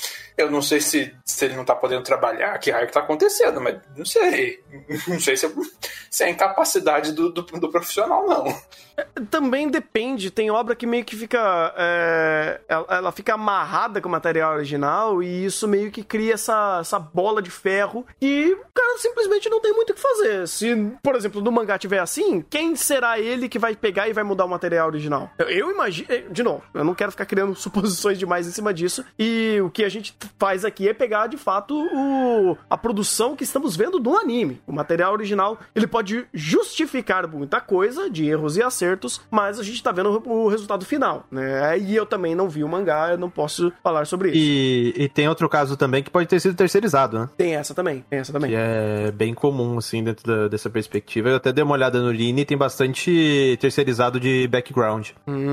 eu não sei se, se ele não tá podendo trabalhar, que raio que tá acontecendo, mas não sei. Não sei se é, se é a incapacidade do, do, do profissional, não. Também depende, tem obra que meio que fica é, ela, ela fica amarrada com o material original e isso meio que cria essa, essa bola de ferro e o cara simplesmente não tem muito o que fazer. Se, por exemplo, no mangá tiver assim, quem será ele que vai pegar e vai mudar o material original? Eu, eu imagino, de novo, eu não quero ficar criando suposições demais em cima disso e o que a gente faz aqui é pegar de fato o, a produção que estamos vendo do anime. O material original, ele pode justificar muita coisa de erros e acertos, mas a gente tá vendo o resultado final, né? E eu também não vi o mangá, eu não posso falar sobre isso. E, e tem outro caso também que pode ter sido terceirizado, né? Tem essa também, tem essa também. Que é bem comum, assim, dentro da, dessa perspectiva. Eu até dei uma olhada no Rini e tem bastante terceirizado de background.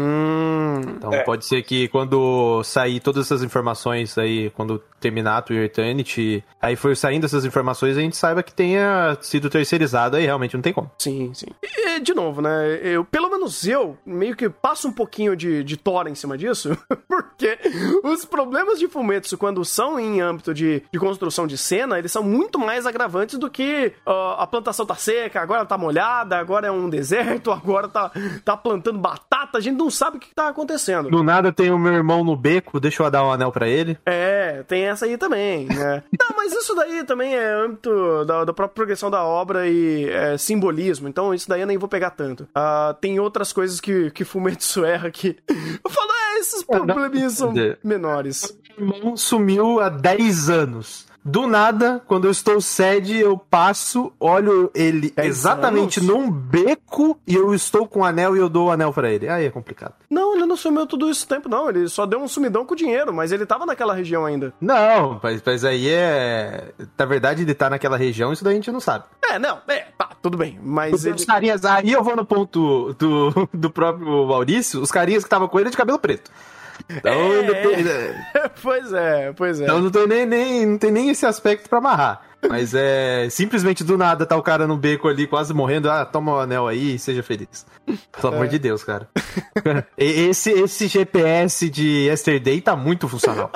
Hum, então é. pode ser que quando sair todas essas informações aí, quando terminar a Eternity, aí for saindo essas informações, a gente saiba que tenha sido terceirizado, aí realmente não tem como. Sim, sim. E, de novo, né, eu, pelo menos eu, meio que passo um pouquinho de, de tora em cima disso, porque os problemas de Fumetsu, quando são em âmbito de, de construção de cena, eles são muito mais agravantes do que uh, a plantação tá seca, agora tá molhada, agora é um deserto, agora tá, tá plantando batata, a gente não sabe o que tá acontecendo. Do nada tem o meu irmão no beco, deixa eu dar um anel pra ele. É, tem essa aí também, né? Não, mas isso daí também é âmbito da, da própria progressão da obra e é, simbolismo, então isso daí eu nem vou pegar tanto. Uh, tem outras coisas que, que Fumetsu erra que eu falo, é, esses probleminhas são menores. Meu irmão sumiu há dez anos. Do nada, quando eu estou sede, eu passo, olho ele exatamente anos? num beco e eu estou com o anel e eu dou o anel pra ele. Aí é complicado. Não, ele não sumiu tudo isso tempo, não. Ele só deu um sumidão com o dinheiro, mas ele tava naquela região ainda. Não, mas, mas aí é... Na verdade, ele tá naquela região, isso daí a gente não sabe. É, não, é, tá, tudo bem, mas Os ele... carinhas, aí eu vou no ponto do, do próprio Maurício, os carinhas que estavam com ele de cabelo preto. Então, é, não tem, é. Pois é, pois é. Então não tem nem, nem, não tem nem esse aspecto pra amarrar. Mas é simplesmente do nada tá o cara no beco ali quase morrendo. Ah, toma o anel aí e seja feliz. Pelo é. amor de Deus, cara. Esse, esse G P S de Yesterday tá muito funcional.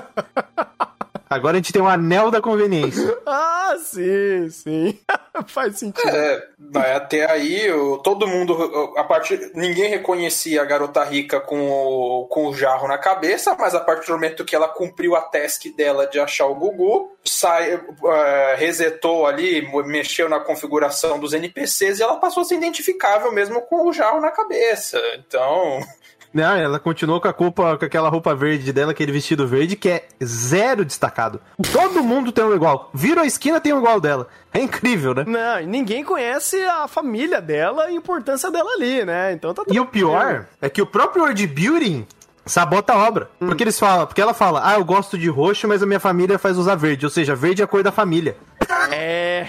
Agora a gente tem um anel da conveniência. Ah, sim, sim. Faz sentido. É, até aí, eu, todo mundo, a partir, ninguém reconhecia a garota rica com o, com o jarro na cabeça, mas a partir do momento que ela cumpriu a task dela de achar o Gugu, sai, uh, resetou ali, mexeu na configuração dos N P Cs e ela passou a ser identificável mesmo com o jarro na cabeça. Então... Não, ela continuou com a roupa, com aquela roupa verde dela, aquele vestido verde, que é zero destacado. Todo mundo tem um igual. Vira a esquina, tem um igual dela. É incrível, né? Não, ninguém conhece a família dela e a importância dela ali, né? Então tá tudo. E o pior é que o próprio world building sabota a obra. Hum. Porque eles falam, porque ela fala, ah, eu gosto de roxo, mas a minha família faz usar verde. Ou seja, verde é a cor da família. É.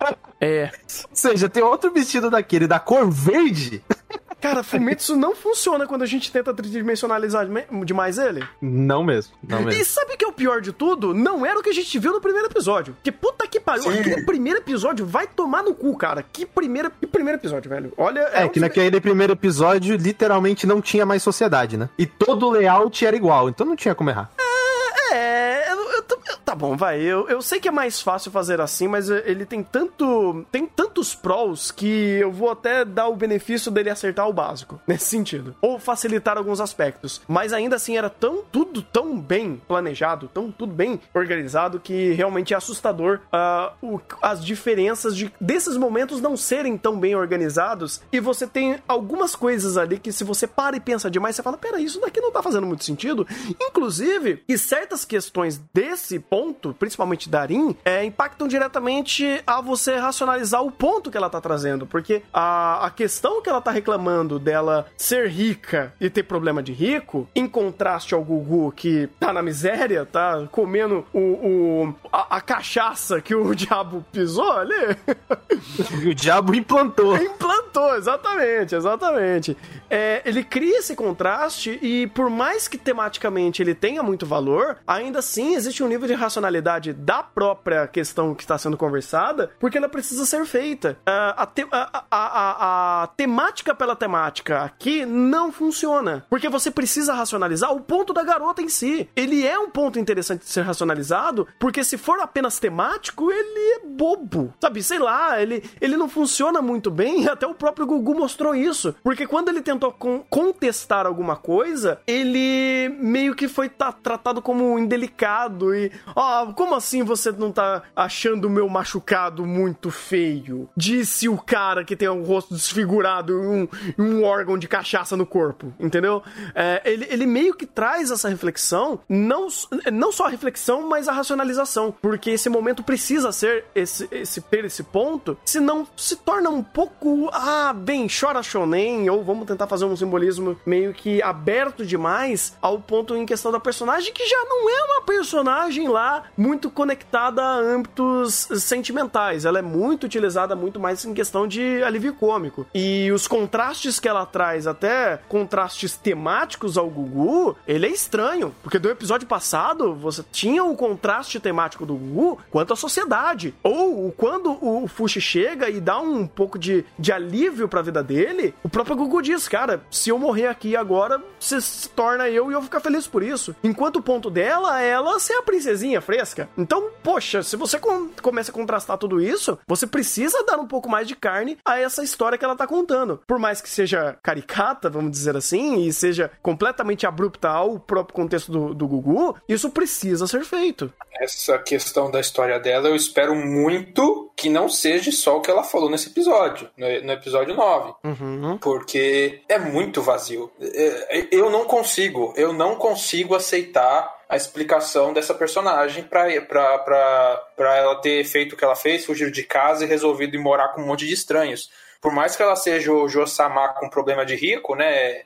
É. Ou seja, tem outro vestido daquele, da cor verde. Cara, Fumetsu não funciona quando a gente tenta tridimensionalizar demais ele. Não mesmo, não mesmo. E sabe o que é o pior de tudo? Não era o que a gente viu no primeiro episódio. Que puta que pariu. Aquele primeiro episódio vai tomar no cu, cara. Que primeiro, que primeiro episódio, velho. Olha... É, é que naquele primeiro episódio, literalmente não tinha mais sociedade, né? E todo o layout era igual, então não tinha como errar. É, é... Eu, eu, tá bom, vai. Eu, eu sei que é mais fácil fazer assim, mas ele tem tanto... Tem tantos prós que eu vou até dar o benefício dele acertar o básico, nesse sentido. Ou facilitar alguns aspectos. Mas ainda assim era tão... Tudo tão bem planejado, tão tudo bem organizado, que realmente é assustador uh, o, as diferenças de, desses momentos não serem tão bem organizados. E você tem algumas coisas ali que se você para e pensa demais, você fala, peraí, isso daqui não tá fazendo muito sentido. Inclusive, e certas questões desse ponto, principalmente da Rin, é, impactam diretamente a você racionalizar o ponto que ela tá trazendo, porque a, a questão que ela tá reclamando dela ser rica e ter problema de rico, em contraste ao Gugu que tá na miséria, tá comendo o, o, a, a cachaça que o diabo pisou ali. O diabo implantou. Implantou levantou, exatamente, exatamente. É, ele cria esse contraste e por mais que tematicamente ele tenha muito valor, ainda assim existe um nível de racionalidade da própria questão que está sendo conversada, porque ela precisa ser feita. A, a, te, a, a, a, a temática pela temática aqui não funciona, porque você precisa racionalizar o ponto da garota em si. Ele é um ponto interessante de ser racionalizado, porque se for apenas temático, ele é bobo, sabe? Sei lá, ele, ele não funciona muito bem, até o próprio Gugu mostrou isso, porque quando ele tentou con- contestar alguma coisa, ele meio que foi tá, tratado como indelicado e, ó, oh, como assim você não tá achando o meu machucado muito feio? Disse o cara que tem o rosto desfigurado e um, um órgão de cachaça no corpo, entendeu? É, ele, ele meio que traz essa reflexão, não, não só a reflexão, mas a racionalização, porque esse momento precisa ser esse, esse, ter esse ponto, senão se torna um pouco, ah, bem, chora shonen, ou vamos tentar fazer um simbolismo meio que aberto demais ao ponto em questão da personagem, que já não é uma personagem lá muito conectada a âmbitos sentimentais, ela é muito utilizada muito mais em questão de alívio cômico, e os contrastes que ela traz, até contrastes temáticos ao Gugu, ele é estranho, porque do episódio passado, você tinha o contraste temático do Gugu quanto à sociedade, ou quando o Fushi chega e dá um pouco de, de alívio pra vida dele, o próprio Gugu diz, cara, se eu morrer aqui agora, você se torna eu e eu vou ficar feliz por isso. Enquanto o ponto dela é ela ser a princesinha fresca. Então, poxa, se você com, começa a contrastar tudo isso, você precisa dar um pouco mais de carne a essa história que ela tá contando. Por mais que seja caricata, vamos dizer assim, e seja completamente abrupta ao próprio contexto do, do Gugu, isso precisa ser feito. Essa questão da história dela, eu espero muito que não seja só o que ela falou nesse episódio, no, no episódio nove. Uhum. Porque é muito vazio. Eu não consigo, eu não consigo aceitar a explicação dessa personagem pra, pra, pra, pra ela ter feito o que ela fez, fugir de casa e resolvido ir morar com um monte de estranhos. Por mais que ela seja o Jo-sama com problema de rico, né, é,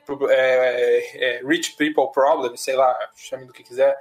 é, é rich people problem, sei lá, chame do que quiser,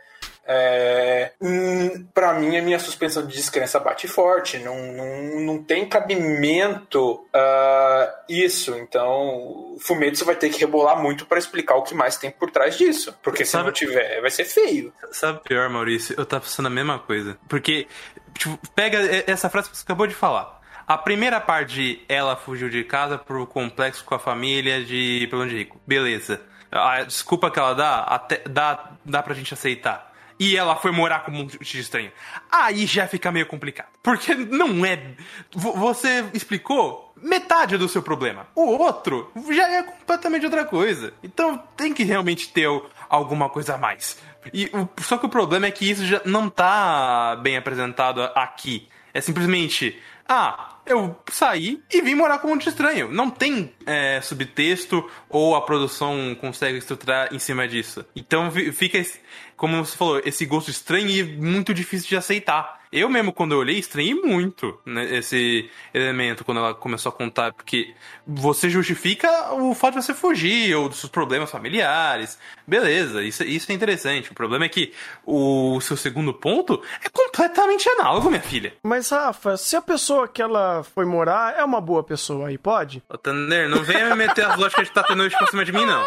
é, hum, pra mim a minha suspensão de descrença bate forte, não, não, não tem cabimento uh, isso, então o Fumetsu vai ter que rebolar muito pra explicar o que mais tem por trás disso, porque se sabe, não tiver, vai ser feio. Sabe o pior, Maurício? Eu tava pensando a mesma coisa, porque tipo, pega essa frase que você acabou de falar. A primeira parte de ela fugiu de casa pro complexo com a família de Pelão de Rico. Beleza. A desculpa que ela dá, até, dá, dá pra gente aceitar. E ela foi morar com um monte de estranho. Aí já fica meio complicado. Porque não é... Você explicou metade do seu problema. O outro já é completamente outra coisa. Então tem que realmente ter alguma coisa a mais. E, só que o problema é que isso já não tá bem apresentado aqui. É simplesmente... Ah, eu saí e vim morar com um monte de estranho. Não tem é, subtexto ou a produção consegue estruturar em cima disso. Então fica, esse, como você falou, esse gosto estranho e muito difícil de aceitar. Eu mesmo, quando eu olhei, estranhei muito, né, esse elemento quando ela começou a contar, porque você justifica o fato de você fugir ou dos seus problemas familiares. Beleza, isso, isso é interessante. O problema é que o seu segundo ponto é completamente análogo, minha filha. Mas, Rafa, se a pessoa que ela foi morar é uma boa pessoa, aí pode? Ô, Thunder, não venha me meter as lógicas de tata noite pra cima de mim, não.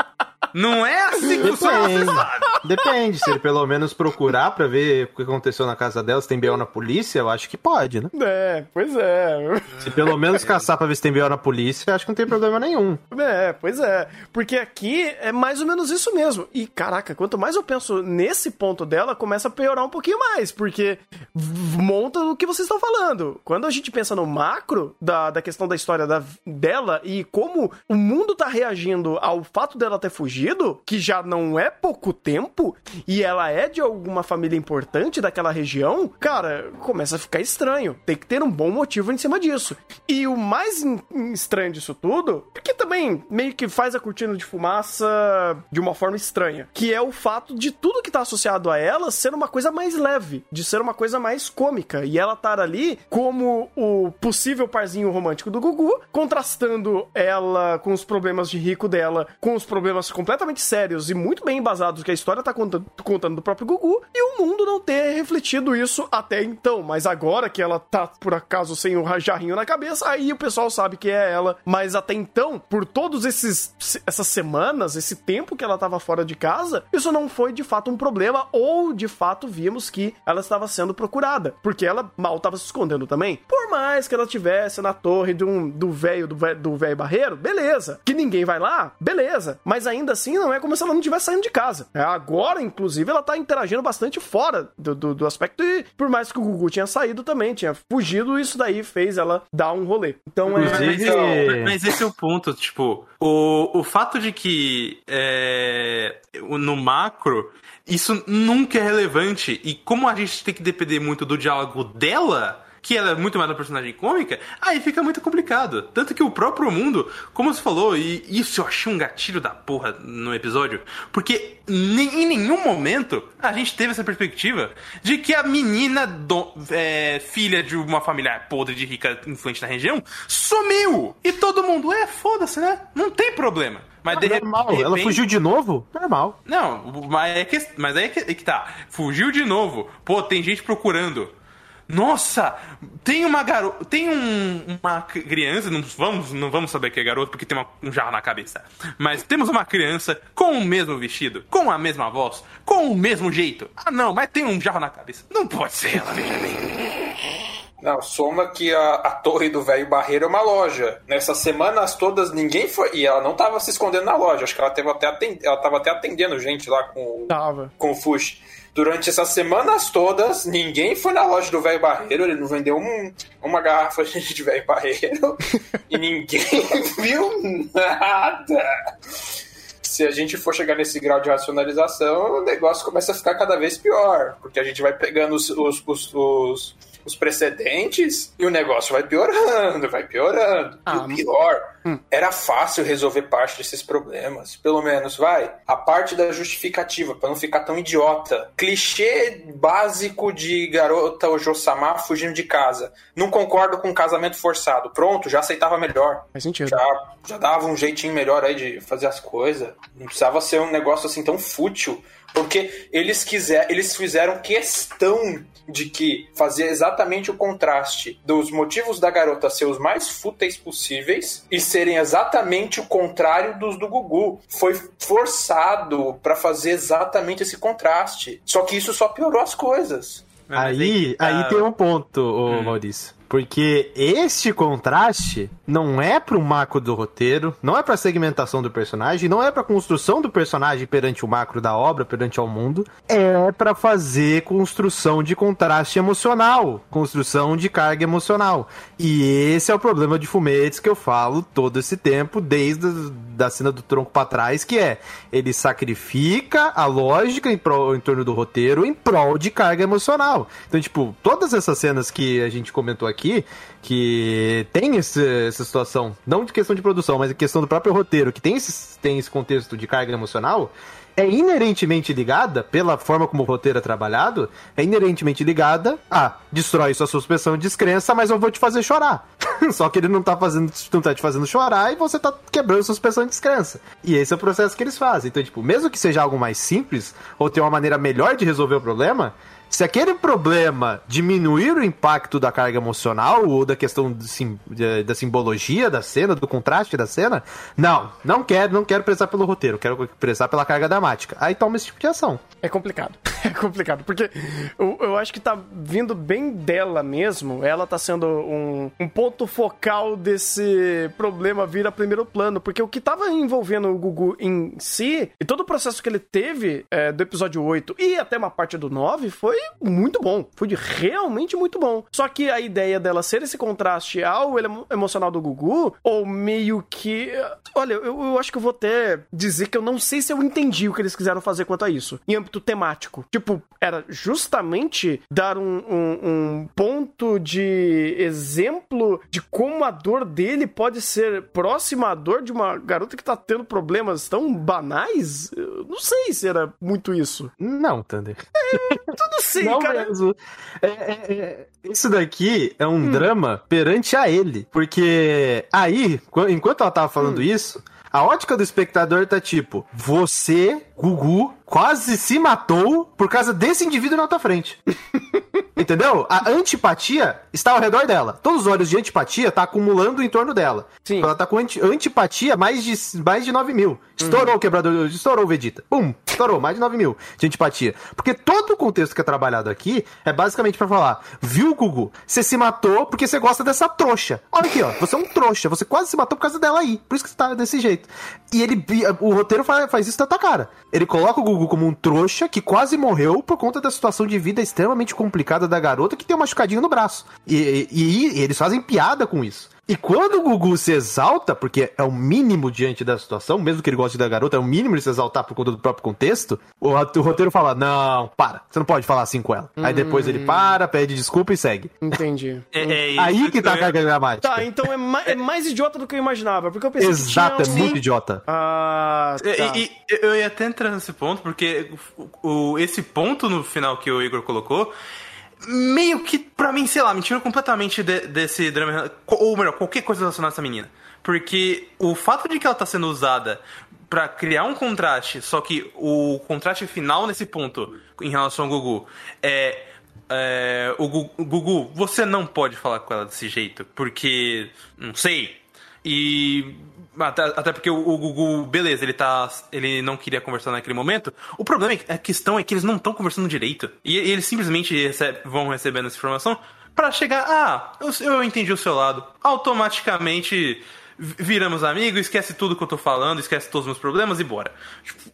Não é assim que funciona, você sabe. Depende, se ele pelo menos procurar pra ver o que aconteceu na casa dela, se tem B O na polícia, eu acho que pode, né? É, pois é. Se pelo menos caçar pra ver se tem B O na polícia, eu acho que não tem problema nenhum. É, pois é. Porque aqui é mais ou menos isso mesmo. E, caraca, quanto mais eu penso nesse ponto dela, começa a piorar um pouquinho mais, porque monta o que vocês estão falando. Quando a gente pensa no macro da, da questão da história da, dela e como o mundo tá reagindo ao fato dela ter fugido, que já não é pouco tempo, e ela é de alguma família importante daquela região, cara, começa a ficar estranho. Tem que ter um bom motivo em cima disso. E o mais estranho disso tudo, porque também meio que faz a cortina de fumaça de uma forma estranha, que é o fato de tudo que tá associado a ela ser uma coisa mais leve, de ser uma coisa mais cômica, e ela estar ali como o possível parzinho romântico do Gugu, contrastando ela com os problemas de rico dela, com os problemas completamente sérios e muito bem embasados que a história tá contando, contando do próprio Gugu e o mundo não ter refletido isso até então. Mas agora que ela tá, por acaso, sem o jarrinho na cabeça, aí o pessoal sabe que é ela. Mas até então, por todos esses essas semanas, esse tempo que ela tava fora de casa, isso não foi de fato um problema, ou de fato vimos que ela estava sendo procurada, porque ela mal tava se escondendo também. Por mais que ela tivesse na torre de um, do velho do velho barreiro, beleza. Que ninguém vai lá, beleza. Mas ainda assim não é como se ela não estivesse saindo de casa. É, agora, inclusive, ela tá interagindo bastante fora do, do, do aspecto, e por mais que o Gugu tinha saído também, tinha fugido, isso daí fez ela dar um rolê. Então é... Mas, então, mas esse é o ponto, tipo, o, o fato de que é, no macro isso nunca é relevante, e como a gente tem que depender muito do diálogo dela, que ela é muito mais uma personagem cômica, aí fica muito complicado. Tanto que o próprio mundo, como você falou, e isso eu achei um gatilho da porra no episódio, porque em nenhum momento a gente teve essa perspectiva de que a menina, do, é, filha de uma família podre de rica influente na região, sumiu! E todo mundo, é, foda-se, né? Não tem problema. Mas de normal, repente... ela fugiu de novo? Normal. Não, mas é que, mas é que, é que tá. Fugiu de novo. Pô, tem gente procurando. Nossa, tem uma garota, tem um, uma criança, não vamos, não vamos saber que é garoto porque tem uma, um jarro na cabeça, mas temos uma criança com o mesmo vestido, com a mesma voz, com o mesmo jeito. Ah não, mas tem um jarro na cabeça. Não pode ser ela, veja bem. Não, soma que a, a torre do velho barreiro é uma loja. Nessas semanas todas ninguém foi, e ela não tava se escondendo na loja, acho que ela, teve até atend, ela tava até atendendo gente lá com, tava. com o Fuxi. Durante essas semanas todas, ninguém foi na loja do velho barreiro, ele não vendeu um, uma garrafa de velho barreiro e ninguém viu nada. Se a gente for chegar nesse grau de racionalização, o negócio começa a ficar cada vez pior, porque a gente vai pegando os, os, os, os, os precedentes e o negócio vai piorando, vai piorando. Ah, e o pior, hum. era fácil resolver parte desses problemas. Pelo menos, vai, a parte da justificativa, pra não ficar tão idiota. Clichê básico de garota Ojo-sama fugindo de casa. Não concordo com casamento forçado. Pronto, já aceitava melhor. Faz sentido. Já, já dava um jeitinho melhor aí de fazer as coisas. Não precisava ser um negócio assim tão fútil. Porque eles quiser, eles fizeram questão de que fazer exatamente o contraste dos motivos da garota ser os mais fúteis possíveis e serem exatamente o contrário dos do Gugu. Foi forçado pra fazer exatamente esse contraste. Só que isso só piorou as coisas. Aí, aí tem um ponto, ô hum. Maurício. Porque este contraste não é pro macro do roteiro, não é pra segmentação do personagem, não é pra construção do personagem perante o macro da obra, perante ao mundo, é pra fazer construção de contraste emocional, construção de carga emocional. E esse é o problema de Fumetsu que eu falo todo esse tempo, desde a cena do tronco pra trás, que é, ele sacrifica a lógica em, prol, em torno do roteiro em prol de carga emocional. Então, tipo, todas essas cenas que a gente comentou aqui, aqui, que tem esse, essa situação, não de questão de produção, mas de questão do próprio roteiro, que tem esse, tem esse contexto de carga emocional, é inerentemente ligada, pela forma como o roteiro é trabalhado, é inerentemente ligada a destrói sua suspensão de descrença, mas eu vou te fazer chorar. Só que ele não tá, fazendo, não tá te fazendo chorar e você tá quebrando sua suspensão de descrença. E esse é o processo que eles fazem. Então, tipo, mesmo que seja algo mais simples, ou ter uma maneira melhor de resolver o problema, se aquele problema diminuir o impacto da carga emocional ou da questão de sim, de, da simbologia da cena, do contraste da cena, não, não quero, não quero prezar pelo roteiro, quero prezar pela carga dramática. Aí toma esse tipo de ação. É complicado, é complicado, porque eu, eu acho que tá vindo bem dela mesmo, ela tá sendo um, um ponto focal desse problema vir a primeiro plano, porque o que tava envolvendo o Gugu em si, e todo o processo que ele teve é, do episódio oito e até uma parte do nove, foi muito bom, foi de realmente muito bom. Só que a ideia dela ser esse contraste ao emo- emocional do Gugu, ou meio que... Olha, eu, eu acho que eu vou até dizer que eu não sei se eu entendi o que eles quiseram fazer quanto a isso, em âmbito temático. Tipo, era justamente dar um, um, um ponto de exemplo de como a dor dele pode ser próxima à dor de uma garota que tá tendo problemas tão banais? Eu Não sei se era muito isso. Não, Thunder. É, tudo sei, não cara. Mesmo. É, é, é, isso daqui é um hum. drama perante a ele. Porque aí, enquanto ela tava falando hum. isso, a ótica do espectador tá tipo, você, Gugu, quase se matou por causa desse indivíduo na tua frente. Entendeu? A antipatia está ao redor dela. Todos os olhos de antipatia tá acumulando em torno dela. Sim. Ela tá com anti antipatia mais de, mais de nove mil. Estourou uhum. o quebrador, estourou o Vegeta. Pum, estourou, mais de nove mil de antipatia. Porque todo o contexto que é trabalhado aqui é basicamente pra falar, viu, Gugu? Você se matou porque você gosta dessa trouxa. Olha aqui, ó, você é um trouxa, você quase se matou por causa dela aí. Por isso que você tá desse jeito. E ele, o roteiro faz, faz isso na tua cara. Ele coloca o Gugu como um trouxa que quase morreu por conta da situação de vida extremamente complicada da garota que tem um machucadinho no braço. E, e, e eles fazem piada com isso. E quando o Gugu se exalta, porque é o mínimo diante da situação, mesmo que ele goste da garota, é o mínimo de se exaltar por conta do próprio contexto, o, o roteiro fala, não, para, você não pode falar assim com ela. Hum. Aí depois ele para, pede desculpa e segue. Entendi. É, é aí que tá a carga dramática. Tá, então é, ma é mais idiota do que eu imaginava, porque eu pensei Exato, que tinha... é muito idiota. Ah, tá. E, e, eu ia até entrar nesse ponto, porque o, o, esse ponto no final que o Igor colocou, meio que, pra mim, sei lá, me tirou completamente de, desse drama, ou melhor, qualquer coisa relacionada a essa menina. Porque o fato de que ela tá sendo usada pra criar um contraste, só que o contraste final nesse ponto, em relação ao Gugu, é... é o Gugu, Gugu, você não pode falar com ela desse jeito, porque, não sei, e... Até, até porque o, o Gugu, beleza, ele tá. Ele não queria conversar naquele momento. O problema é que a questão é que eles não estão conversando direito. E, e eles simplesmente recebe, vão recebendo essa informação pra chegar. Ah, eu, eu entendi o seu lado. Automaticamente viramos amigos, esquece tudo que eu tô falando, esquece todos os meus problemas e bora. Tipo,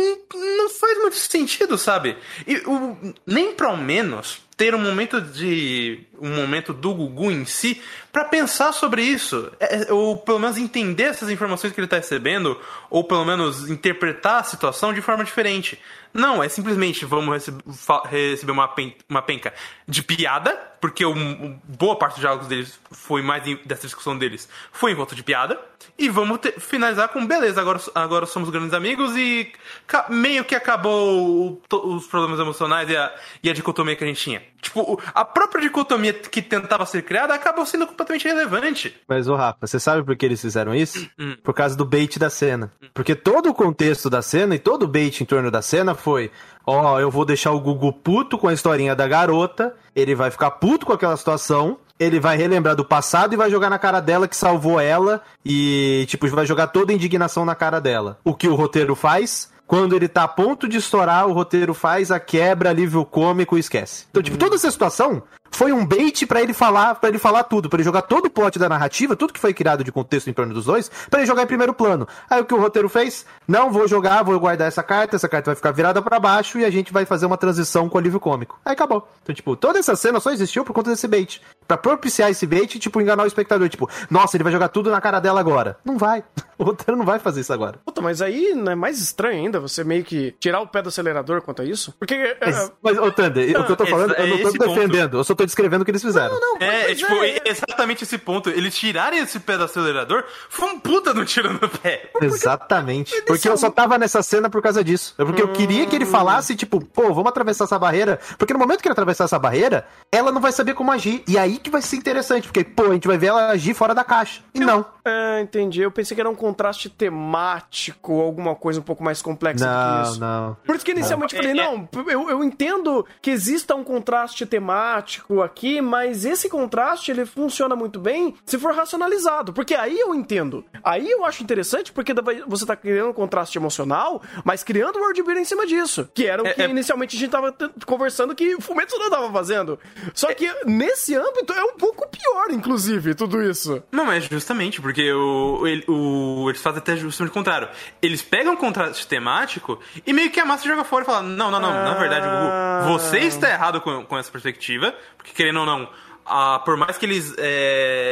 não faz muito sentido, sabe? E o, nem pra ao menos ter um momento de um momento do Gugu em si pra pensar sobre isso, é, ou pelo menos entender essas informações que ele tá recebendo, ou pelo menos interpretar a situação de forma diferente. Não, é simplesmente vamos receber, receber uma, pen, uma penca de piada, porque o, boa parte dos diálogos deles foi mais em, dessa discussão deles foi em volta de piada, e vamos ter, finalizar com beleza, agora, agora somos grandes amigos e ca, meio que acabou o, to, os problemas emocionais e a, e a dicotomia que a gente tinha. Tipo, a própria dicotomia que tentava ser criada acabou sendo completamente irrelevante. Mas, ô Rafa, você sabe por que eles fizeram isso? Hum. Por causa do bait da cena. Porque todo o contexto da cena e todo o bait em torno da cena foi, ó, oh, eu vou deixar o Gugu puto com a historinha da garota, ele vai ficar puto com aquela situação, ele vai relembrar do passado e vai jogar na cara dela que salvou ela e, tipo, vai jogar toda a indignação na cara dela. O que o roteiro faz? Quando ele tá a ponto de estourar, o roteiro faz a quebra, alívio cômico e esquece. Então, tipo, toda essa situação foi um bait pra ele falar, para ele falar tudo, pra ele jogar todo o plot da narrativa, tudo que foi criado de contexto em torno dos dois, pra ele jogar em primeiro plano. Aí o que o roteiro fez? Não, vou jogar, vou guardar essa carta, essa carta vai ficar virada pra baixo e a gente vai fazer uma transição com o alívio cômico. Aí acabou. Então, tipo, toda essa cena só existiu por conta desse bait. Pra propiciar esse bait e, tipo, enganar o espectador. Tipo, nossa, ele vai jogar tudo na cara dela agora. Não vai. O roteiro não vai fazer isso agora. Puta, mas aí não é mais estranho ainda você meio que tirar o pé do acelerador quanto a isso? Porque... Mas, uh... mas ô, Thunder, ah, o que eu tô falando, é, eu não tô defendendo. Ponto. Eu só tô descrevendo o que eles fizeram. Não, não, não, é, é, tipo, é exatamente esse ponto. Eles tirarem esse pé do acelerador foi um puta no tiro no pé. Exatamente. Porque, porque eu só tava nessa cena por causa disso. É porque hum... eu queria que ele falasse, tipo, pô, vamos atravessar essa barreira. Porque no momento que ele atravessar essa barreira, ela não vai saber como agir. E aí que vai ser interessante. Porque, pô, a gente vai ver ela agir fora da caixa. E eu... não. É, entendi. Eu pensei que era um contraste temático, alguma coisa um pouco mais complexa não, do que isso. Não, não. Por isso que inicialmente eu falei, não, eu, eu entendo que exista um contraste temático aqui, mas esse contraste, ele funciona muito bem se for racionalizado. Porque aí eu entendo. Aí eu acho interessante, porque você tá criando um contraste emocional, mas criando um world building em cima disso. Que era o que é, é... inicialmente a gente tava conversando que o Fumetsu não tava fazendo. Só que é... nesse âmbito é um pouco pior, inclusive, tudo isso. Não, mas justamente, porque o, ele, o, eles fazem até justamente o contrário. Eles pegam um contraste temático e meio que a massa joga fora e fala, não, não, não, ah... na verdade, Gugu, você está errado com, com essa perspectiva, porque querendo ou não, ah, por mais que eles é,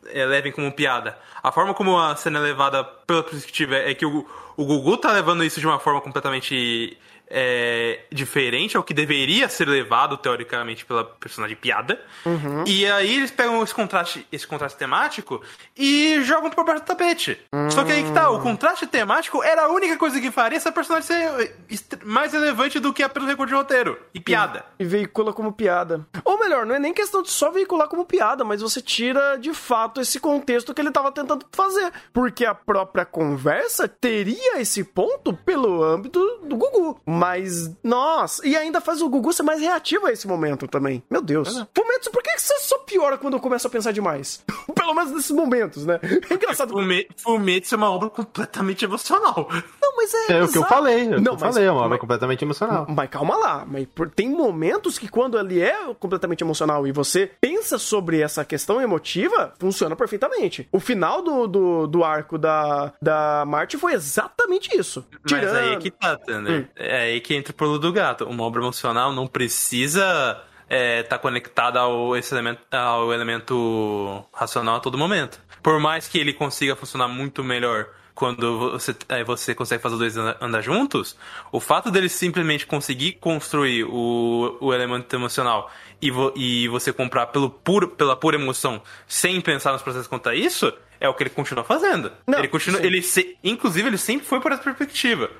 é, levem como piada. A forma como a cena é levada pela perspectiva é que o, o Gugu tá levando isso de uma forma completamente é, diferente ao que deveria ser levado, teoricamente, pela personagem piada. Uhum. E aí eles pegam esse contraste, esse contraste temático e jogam por baixo do tapete. Uhum. Só que aí que tá, o contraste temático era a única coisa que faria essa personagem ser mais relevante do que apenas recurso de roteiro e piada. E, e veicula como piada. Ou melhor, não é nem questão de só veicular como piada, mas você tira, de fato, esse contexto que ele tava tentando fazer. Porque a própria conversa teria esse ponto pelo âmbito do Gugu. Mas, nossa, e ainda faz o Gugu ser mais reativo a esse momento também. Meu Deus. É. Fumetsu, por que você só piora quando eu começo a pensar demais? Pelo menos nesses momentos, né? É engraçado. Fumetsu é uma obra completamente emocional. Não, mas é... É o que eu falei. É o não, que eu mas, falei, é uma obra mas, completamente emocional. Mas calma lá. Mas tem momentos que quando ele é completamente emocional e você pensa sobre essa questão emotiva, funciona perfeitamente. O final do, do, do arco da, da Marty foi exatamente isso. Mas Tirando... aí que tá, Thunder. Hum. É aí que entra o pulo do gato. Uma obra emocional não precisa é, tá conectada ao, esse elemento, ao elemento racional a todo momento. Por mais que ele consiga funcionar muito melhor quando você, é, você consegue fazer os dois andar juntos, o fato dele simplesmente conseguir construir o, o elemento emocional e, vo, e você comprar pelo puro, pela pura emoção sem pensar nos processos quanto a isso, é o que ele continua fazendo. Não, ele continua, ele se, inclusive, ele sempre foi por essa perspectiva.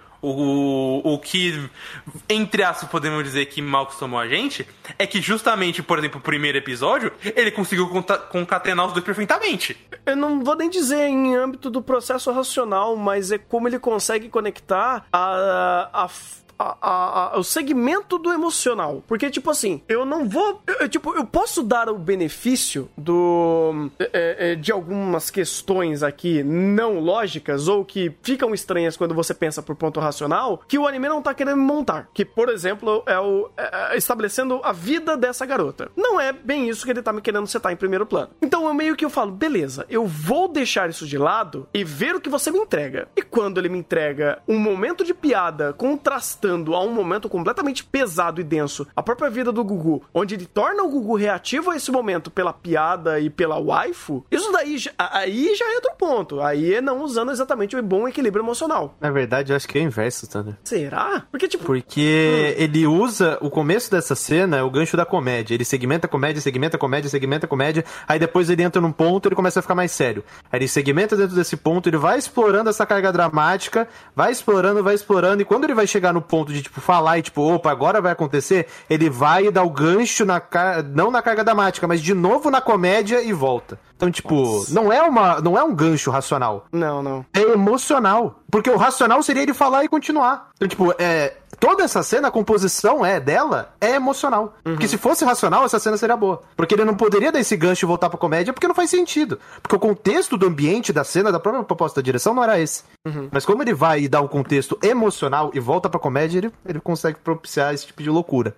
O, o que, entre aspas, podemos dizer que mal acostumou a gente é que justamente, por exemplo, o primeiro episódio, ele conseguiu concatenar os dois perfeitamente. Eu não vou nem dizer em âmbito do processo racional, mas é como ele consegue conectar a... a... A, a, a, o segmento do emocional. Porque, tipo assim, eu não vou... Eu, tipo, eu posso dar o benefício do... É, é, de algumas questões aqui não lógicas ou que ficam estranhas quando você pensa por ponto racional, que o anime não tá querendo montar. Que, por exemplo, é o... É, estabelecendo a vida dessa garota. Não é bem isso que ele tá me querendo setar em primeiro plano. Então, eu meio que eu falo, beleza, eu vou deixar isso de lado e ver o que você me entrega. E quando ele me entrega um momento de piada contrastando a um momento completamente pesado e denso, a própria vida do Gugu, onde ele torna o Gugu reativo a esse momento pela piada e pela waifu, isso daí, aí já entra o ponto. Aí é não usando exatamente o bom equilíbrio emocional. Na verdade, eu acho que é o inverso, Thunder. Será? Porque, tipo... Porque hum. ele usa o começo dessa cena, é o gancho da comédia. Ele segmenta a comédia, segmenta a comédia, segmenta a comédia, aí depois ele entra num ponto e ele começa a ficar mais sério. Aí ele segmenta dentro desse ponto, ele vai explorando essa carga dramática, vai explorando, vai explorando, e quando ele vai chegar no ponto de, tipo, falar e, tipo, opa, agora vai acontecer, ele vai e dá o gancho, na car... não na carga dramática, mas de novo na comédia e volta. Então, tipo, não é, uma, não é um gancho racional. Não, não. É emocional. Porque o racional seria ele falar e continuar. Então, tipo, é... toda essa cena, a composição é dela, é emocional. Uhum. Porque se fosse racional, essa cena seria boa. Porque ele não poderia dar esse gancho e voltar pra comédia, porque não faz sentido. Porque o contexto do ambiente da cena, da própria proposta da direção, não era esse. Uhum. Mas como ele vai e dá um contexto emocional e volta pra comédia, ele, ele consegue propiciar esse tipo de loucura.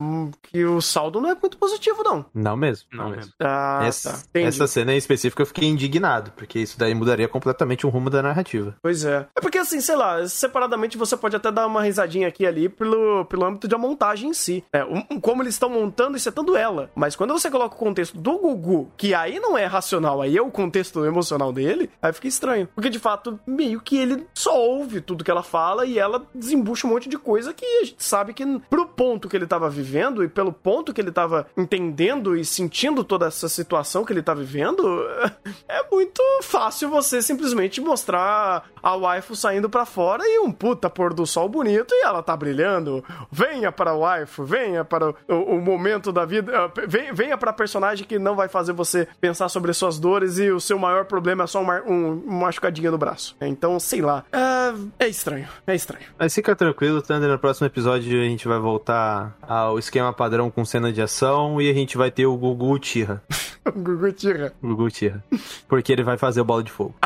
Que o saldo não é muito positivo, não. Não mesmo. Não, não mesmo. mesmo. Ah, essa, tá. essa cena em específico eu fiquei indignado, porque isso daí mudaria completamente o rumo da narrativa. Pois é. É porque, assim, sei lá, separadamente você pode até dar uma risadinha aqui e ali pelo, pelo âmbito de a montagem em si. É, um, como eles estão montando e setando ela. Mas quando você coloca o contexto do Gugu, que aí não é racional, aí é o contexto emocional dele, aí fica estranho. Porque, de fato, meio que ele só ouve tudo que ela fala e ela desembucha um monte de coisa que a gente sabe que, pro ponto que ele tava vivendo e pelo ponto que ele tava entendendo e sentindo toda essa situação que ele tá vivendo, é muito fácil você simplesmente mostrar a waifu saindo pra fora e um puta pôr do sol bonito e ela tá brilhando. Venha para a waifu, venha para o, o momento da vida, venha, venha pra personagem que não vai fazer você pensar sobre suas dores e o seu maior problema é só um, um, um machucadinho no braço. Então, sei lá, é, é estranho, é estranho. Mas fica tranquilo, Thunder, no próximo episódio a gente vai voltar ao esquema padrão com cena de ação e a gente vai ter o Gugu Uchiha. O Gugu Uchiha. O Gugu Uchiha. Porque ele vai fazer o bola de fogo.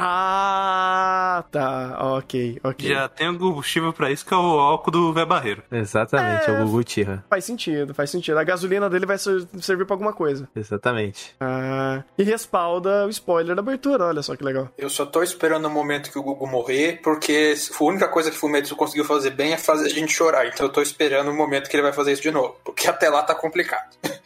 Ah, tá. Ok, ok. Já tem o combustível pra isso, que é o álcool do Vé Barreiro. Exatamente, é, é o Gugu Uchiha. Faz sentido, faz sentido. A gasolina dele vai servir pra alguma coisa. Exatamente. Ah, e respalda o spoiler da abertura, olha só que legal. Eu só tô esperando o momento que o Gugu morrer, porque a única coisa que o Fumetsu conseguiu fazer bem é fazer a gente chorar. Então eu tô esperando o momento que ele vai fazer isso de novo. Porque até lá tá complicado.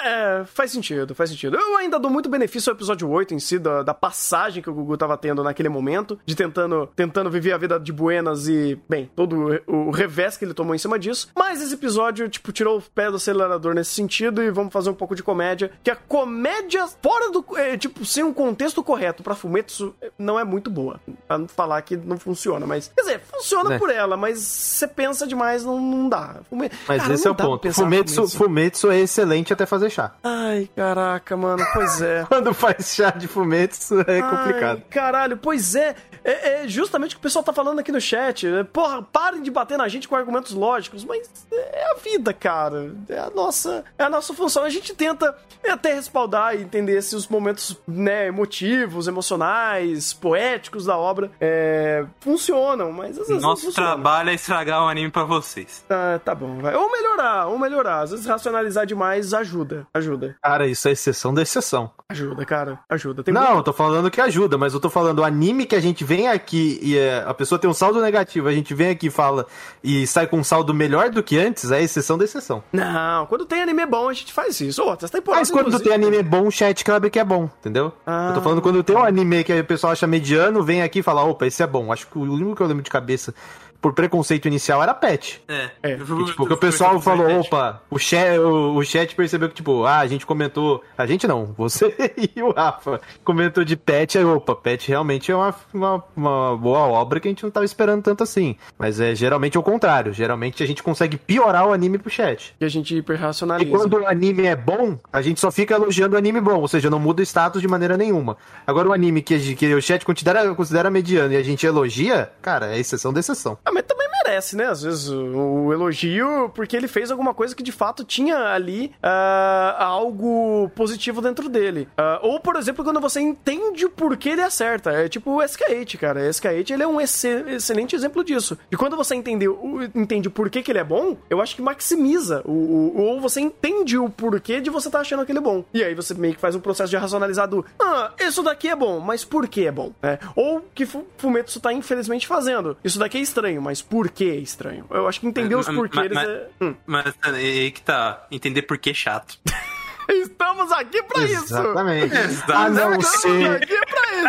É, faz sentido, faz sentido. Eu ainda dou muito benefício ao episódio oito em si, da, da passagem que o Gugu tava tendo naquele momento, de tentando, tentando viver a vida de buenas e, bem, todo o, o revés que ele tomou em cima disso. Mas esse episódio, tipo, tirou o pé do acelerador nesse sentido e vamos fazer um pouco de comédia, que a comédia fora do, é, tipo, sem um contexto correto pra Fumetsu não é muito boa. Pra não falar que não funciona, mas, quer dizer, funciona é. por ela, mas você pensa demais, não, não dá. Fume... Mas Cara, esse é o ponto. Fumetsu, Fumetsu. Fumetsu é excelente até fazer chá. Ai, caraca, mano, pois é. Quando faz chá de Fumetsu é Ai, complicado. Caralho, pois é. é. É justamente o que o pessoal tá falando aqui no chat. Porra, parem de bater na gente com argumentos lógicos, mas é a vida, cara. É a nossa, é a nossa função. A gente tenta até respaldar e entender se os momentos, né, emotivos, emocionais, poéticos da obra é, funcionam, mas às vezes nosso não trabalho é estragar o anime pra vocês. Ah, tá bom, vai. Ou melhorar, ou melhorar. Às vezes racionalizar demais ajuda, ajuda. Cara, isso é exceção da exceção. Ajuda, cara, ajuda. Tem não, muito... eu tô falando que ajuda, mas eu tô falando o anime que a gente vem aqui e é, a pessoa tem um saldo negativo, a gente vem aqui e fala e sai com um saldo melhor do que antes, é exceção da exceção. Não, quando tem anime bom a gente faz isso. Outras temporadas, mas quando inclusive... tem anime bom, o chat sabe que é bom, entendeu? Ah, eu tô falando quando tem um anime que o pessoal acha mediano, vem aqui e fala, opa, esse é bom. Acho que o único que eu lembro de cabeça por preconceito inicial era Pet. É. é. Que, tipo, que o pessoal falou, opa, o chat, o, o chat percebeu que, tipo, ah, a gente comentou, a gente não, você e o Rafa comentou de Pet, aí, opa, Pet realmente é uma, uma, uma boa obra que a gente não tava esperando tanto assim. Mas é geralmente é o contrário, geralmente a gente consegue piorar o anime pro chat. E a gente hiperracionaliza. E quando o anime é bom, a gente só fica elogiando o anime bom, ou seja, não muda o status de maneira nenhuma. Agora o anime que, que o chat considera, considera mediano e a gente elogia, cara, é exceção da exceção. Ah, mas também merece, né? Às vezes o, o elogio, porque ele fez alguma coisa que de fato tinha ali uh, algo positivo dentro dele. Uh, ou, por exemplo, quando você entende o porquê ele acerta. É tipo o S K oito, cara. O S K oito ele é um ex- excelente exemplo disso. E quando você entende o, entende o porquê que ele é bom, eu acho que maximiza. O, o, ou você entende o porquê de você estar tá achando aquele bom. E aí você meio que faz um processo de racionalizar do ah, isso daqui é bom, mas por que é bom? É. Ou que Fumetsu tá infelizmente fazendo. Isso daqui é estranho, mas por que é estranho? Eu acho que entender os porquês mas, é... Hum. Mas aí que tá. Entender por que é chato. Estamos aqui pra Exatamente. isso! Exatamente. A não Estamos ser... aqui pra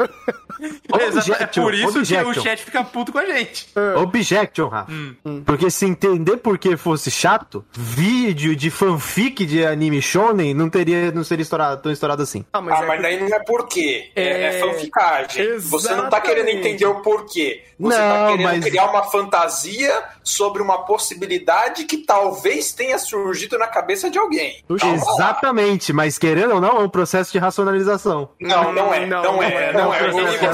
isso! Objection, é por isso objection. que o chat fica puto com a gente. Objection, Rafa. Hum. Porque se entender por que fosse chato, vídeo de fanfic de anime shonen não teria, não seria estourado, tão estourado assim. Ah, mas, ah, é mas daí não é porquê. É, é... é fanficagem. Exatamente. Você não tá querendo entender o porquê. Você não, tá querendo mas... criar uma fantasia sobre uma possibilidade que talvez tenha surgido na cabeça de alguém. Exatamente, mas querendo ou não, é um processo de racionalização. Não, não é. Não, não é. Não é. Não é.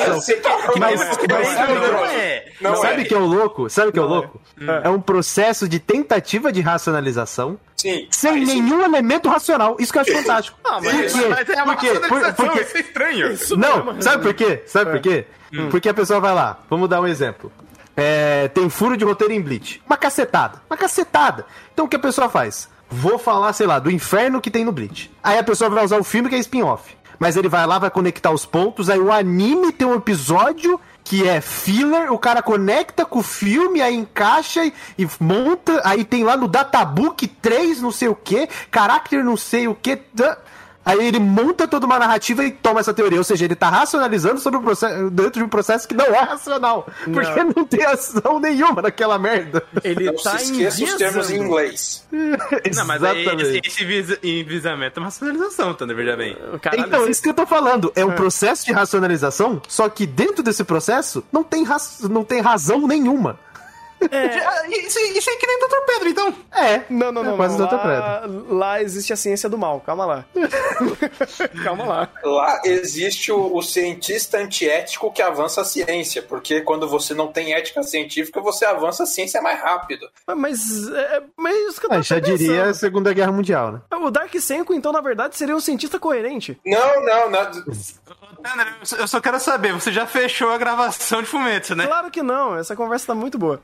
Sabe o que é o louco? Sabe o que é o louco? É um processo de tentativa de racionalização. Sim, sem nenhum sim. elemento racional. Isso que eu acho fantástico. Ah, mas, por quê? Mas é uma por quê? Por, porque... Isso é estranho. Isso não, é sabe por quê? Sabe é. por quê? Hum. Porque a pessoa vai lá. Vamos dar um exemplo. É, tem furo de roteiro em Bleach. Uma cacetada. Uma cacetada. Então o que a pessoa faz? Vou falar, sei lá, do inferno que tem no Bleach. Aí a pessoa vai usar o filme que é spin-off. Mas ele vai lá, vai conectar os pontos. Aí o anime tem um episódio que é filler, o cara conecta com o filme, aí encaixa e, e monta, aí tem lá no databook três não sei o que, character não sei o que, aí ele monta toda uma narrativa e toma essa teoria, ou seja, ele tá racionalizando sobre o processo, dentro de um processo que não é racional, não. porque não tem ação nenhuma naquela merda. Ele não tá se esqueça os termos em inglês. Não, mas aí, esse, esse envisamento é uma racionalização, tá, veja bem. Caralho, então, você... isso que eu tô falando, é um processo de racionalização, só que dentro desse processo não tem, ra... não tem razão nenhuma. É. Isso, isso é que nem doutor Pedro, então. É. Não, não, não. É quase não. doutor Lá, Pedro. Lá existe a ciência do mal. Calma lá. Calma lá. Lá existe o, o cientista antiético que avança a ciência, porque quando você não tem ética científica, você avança a ciência mais rápido. Mas é, mas é isso que eu tô ah, já pensando. diria a Segunda Guerra Mundial, né? O Dark Senko, então, na verdade, seria um cientista coerente. Não, não, não. André, eu só quero saber, você já fechou a gravação de Fumetsu, né? Claro que não, essa conversa tá muito boa.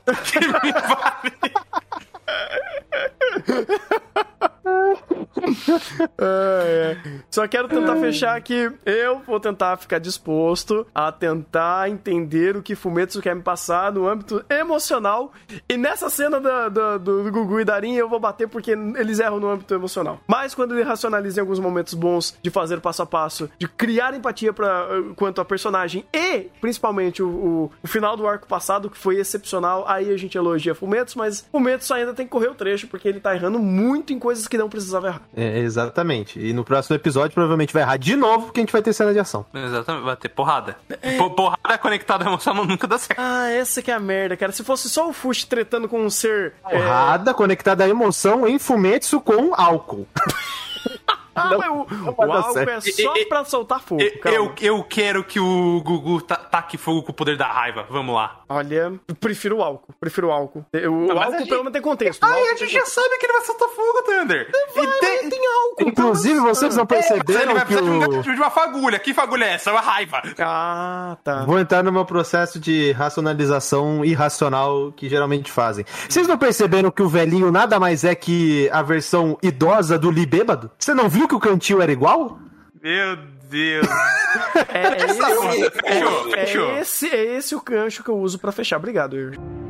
é, é. Só quero tentar fechar que eu vou tentar ficar disposto a tentar entender o que Fumetsu quer me passar no âmbito emocional. E nessa cena da, da, do Gugu e Darin eu vou bater porque eles erram no âmbito emocional. Mas quando ele racionaliza em alguns momentos bons de fazer passo a passo, de criar empatia pra, quanto a personagem e principalmente o, o, o final do arco passado, que foi excepcional, aí a gente elogia Fumetsu, mas Fumetsu ainda tem que correr o trecho porque ele tá errando muito em coisas que não precisava errar. É, exatamente. E no próximo episódio provavelmente vai errar de novo porque a gente vai ter cena de ação. Exatamente, vai ter porrada. É... Porrada conectada emocional nunca dá certo. Ah, essa que é a merda, cara. Se fosse só o Fushi tretando com um ser... Porrada é... conectada à emoção em Fumetsu com álcool. Ah, não, mas o, o álcool é só pra soltar fogo. Eu, eu quero que o Gugu ta taque fogo com o poder da raiva. Vamos lá. Olha, prefiro o álcool. Prefiro o álcool. O não, álcool gente... pelo menos tem contexto. Ah, a gente já sabe que ele vai soltar fogo, Thunder. Vai, e tem... tem álcool. Inclusive, então... vocês não perceberam é, ele vai que o... de uma fagulha. Que fagulha é essa? É uma raiva. Ah, tá. Vou entrar no meu processo de racionalização irracional que geralmente fazem. Vocês não perceberam que o velhinho nada mais é que a versão idosa do Lee bêbado? Você não viu que o cantil era igual? Meu Deus. É, é, esse, fechou, é, fechou. é, esse, é esse o gancho que eu uso pra fechar. Obrigado, Irving.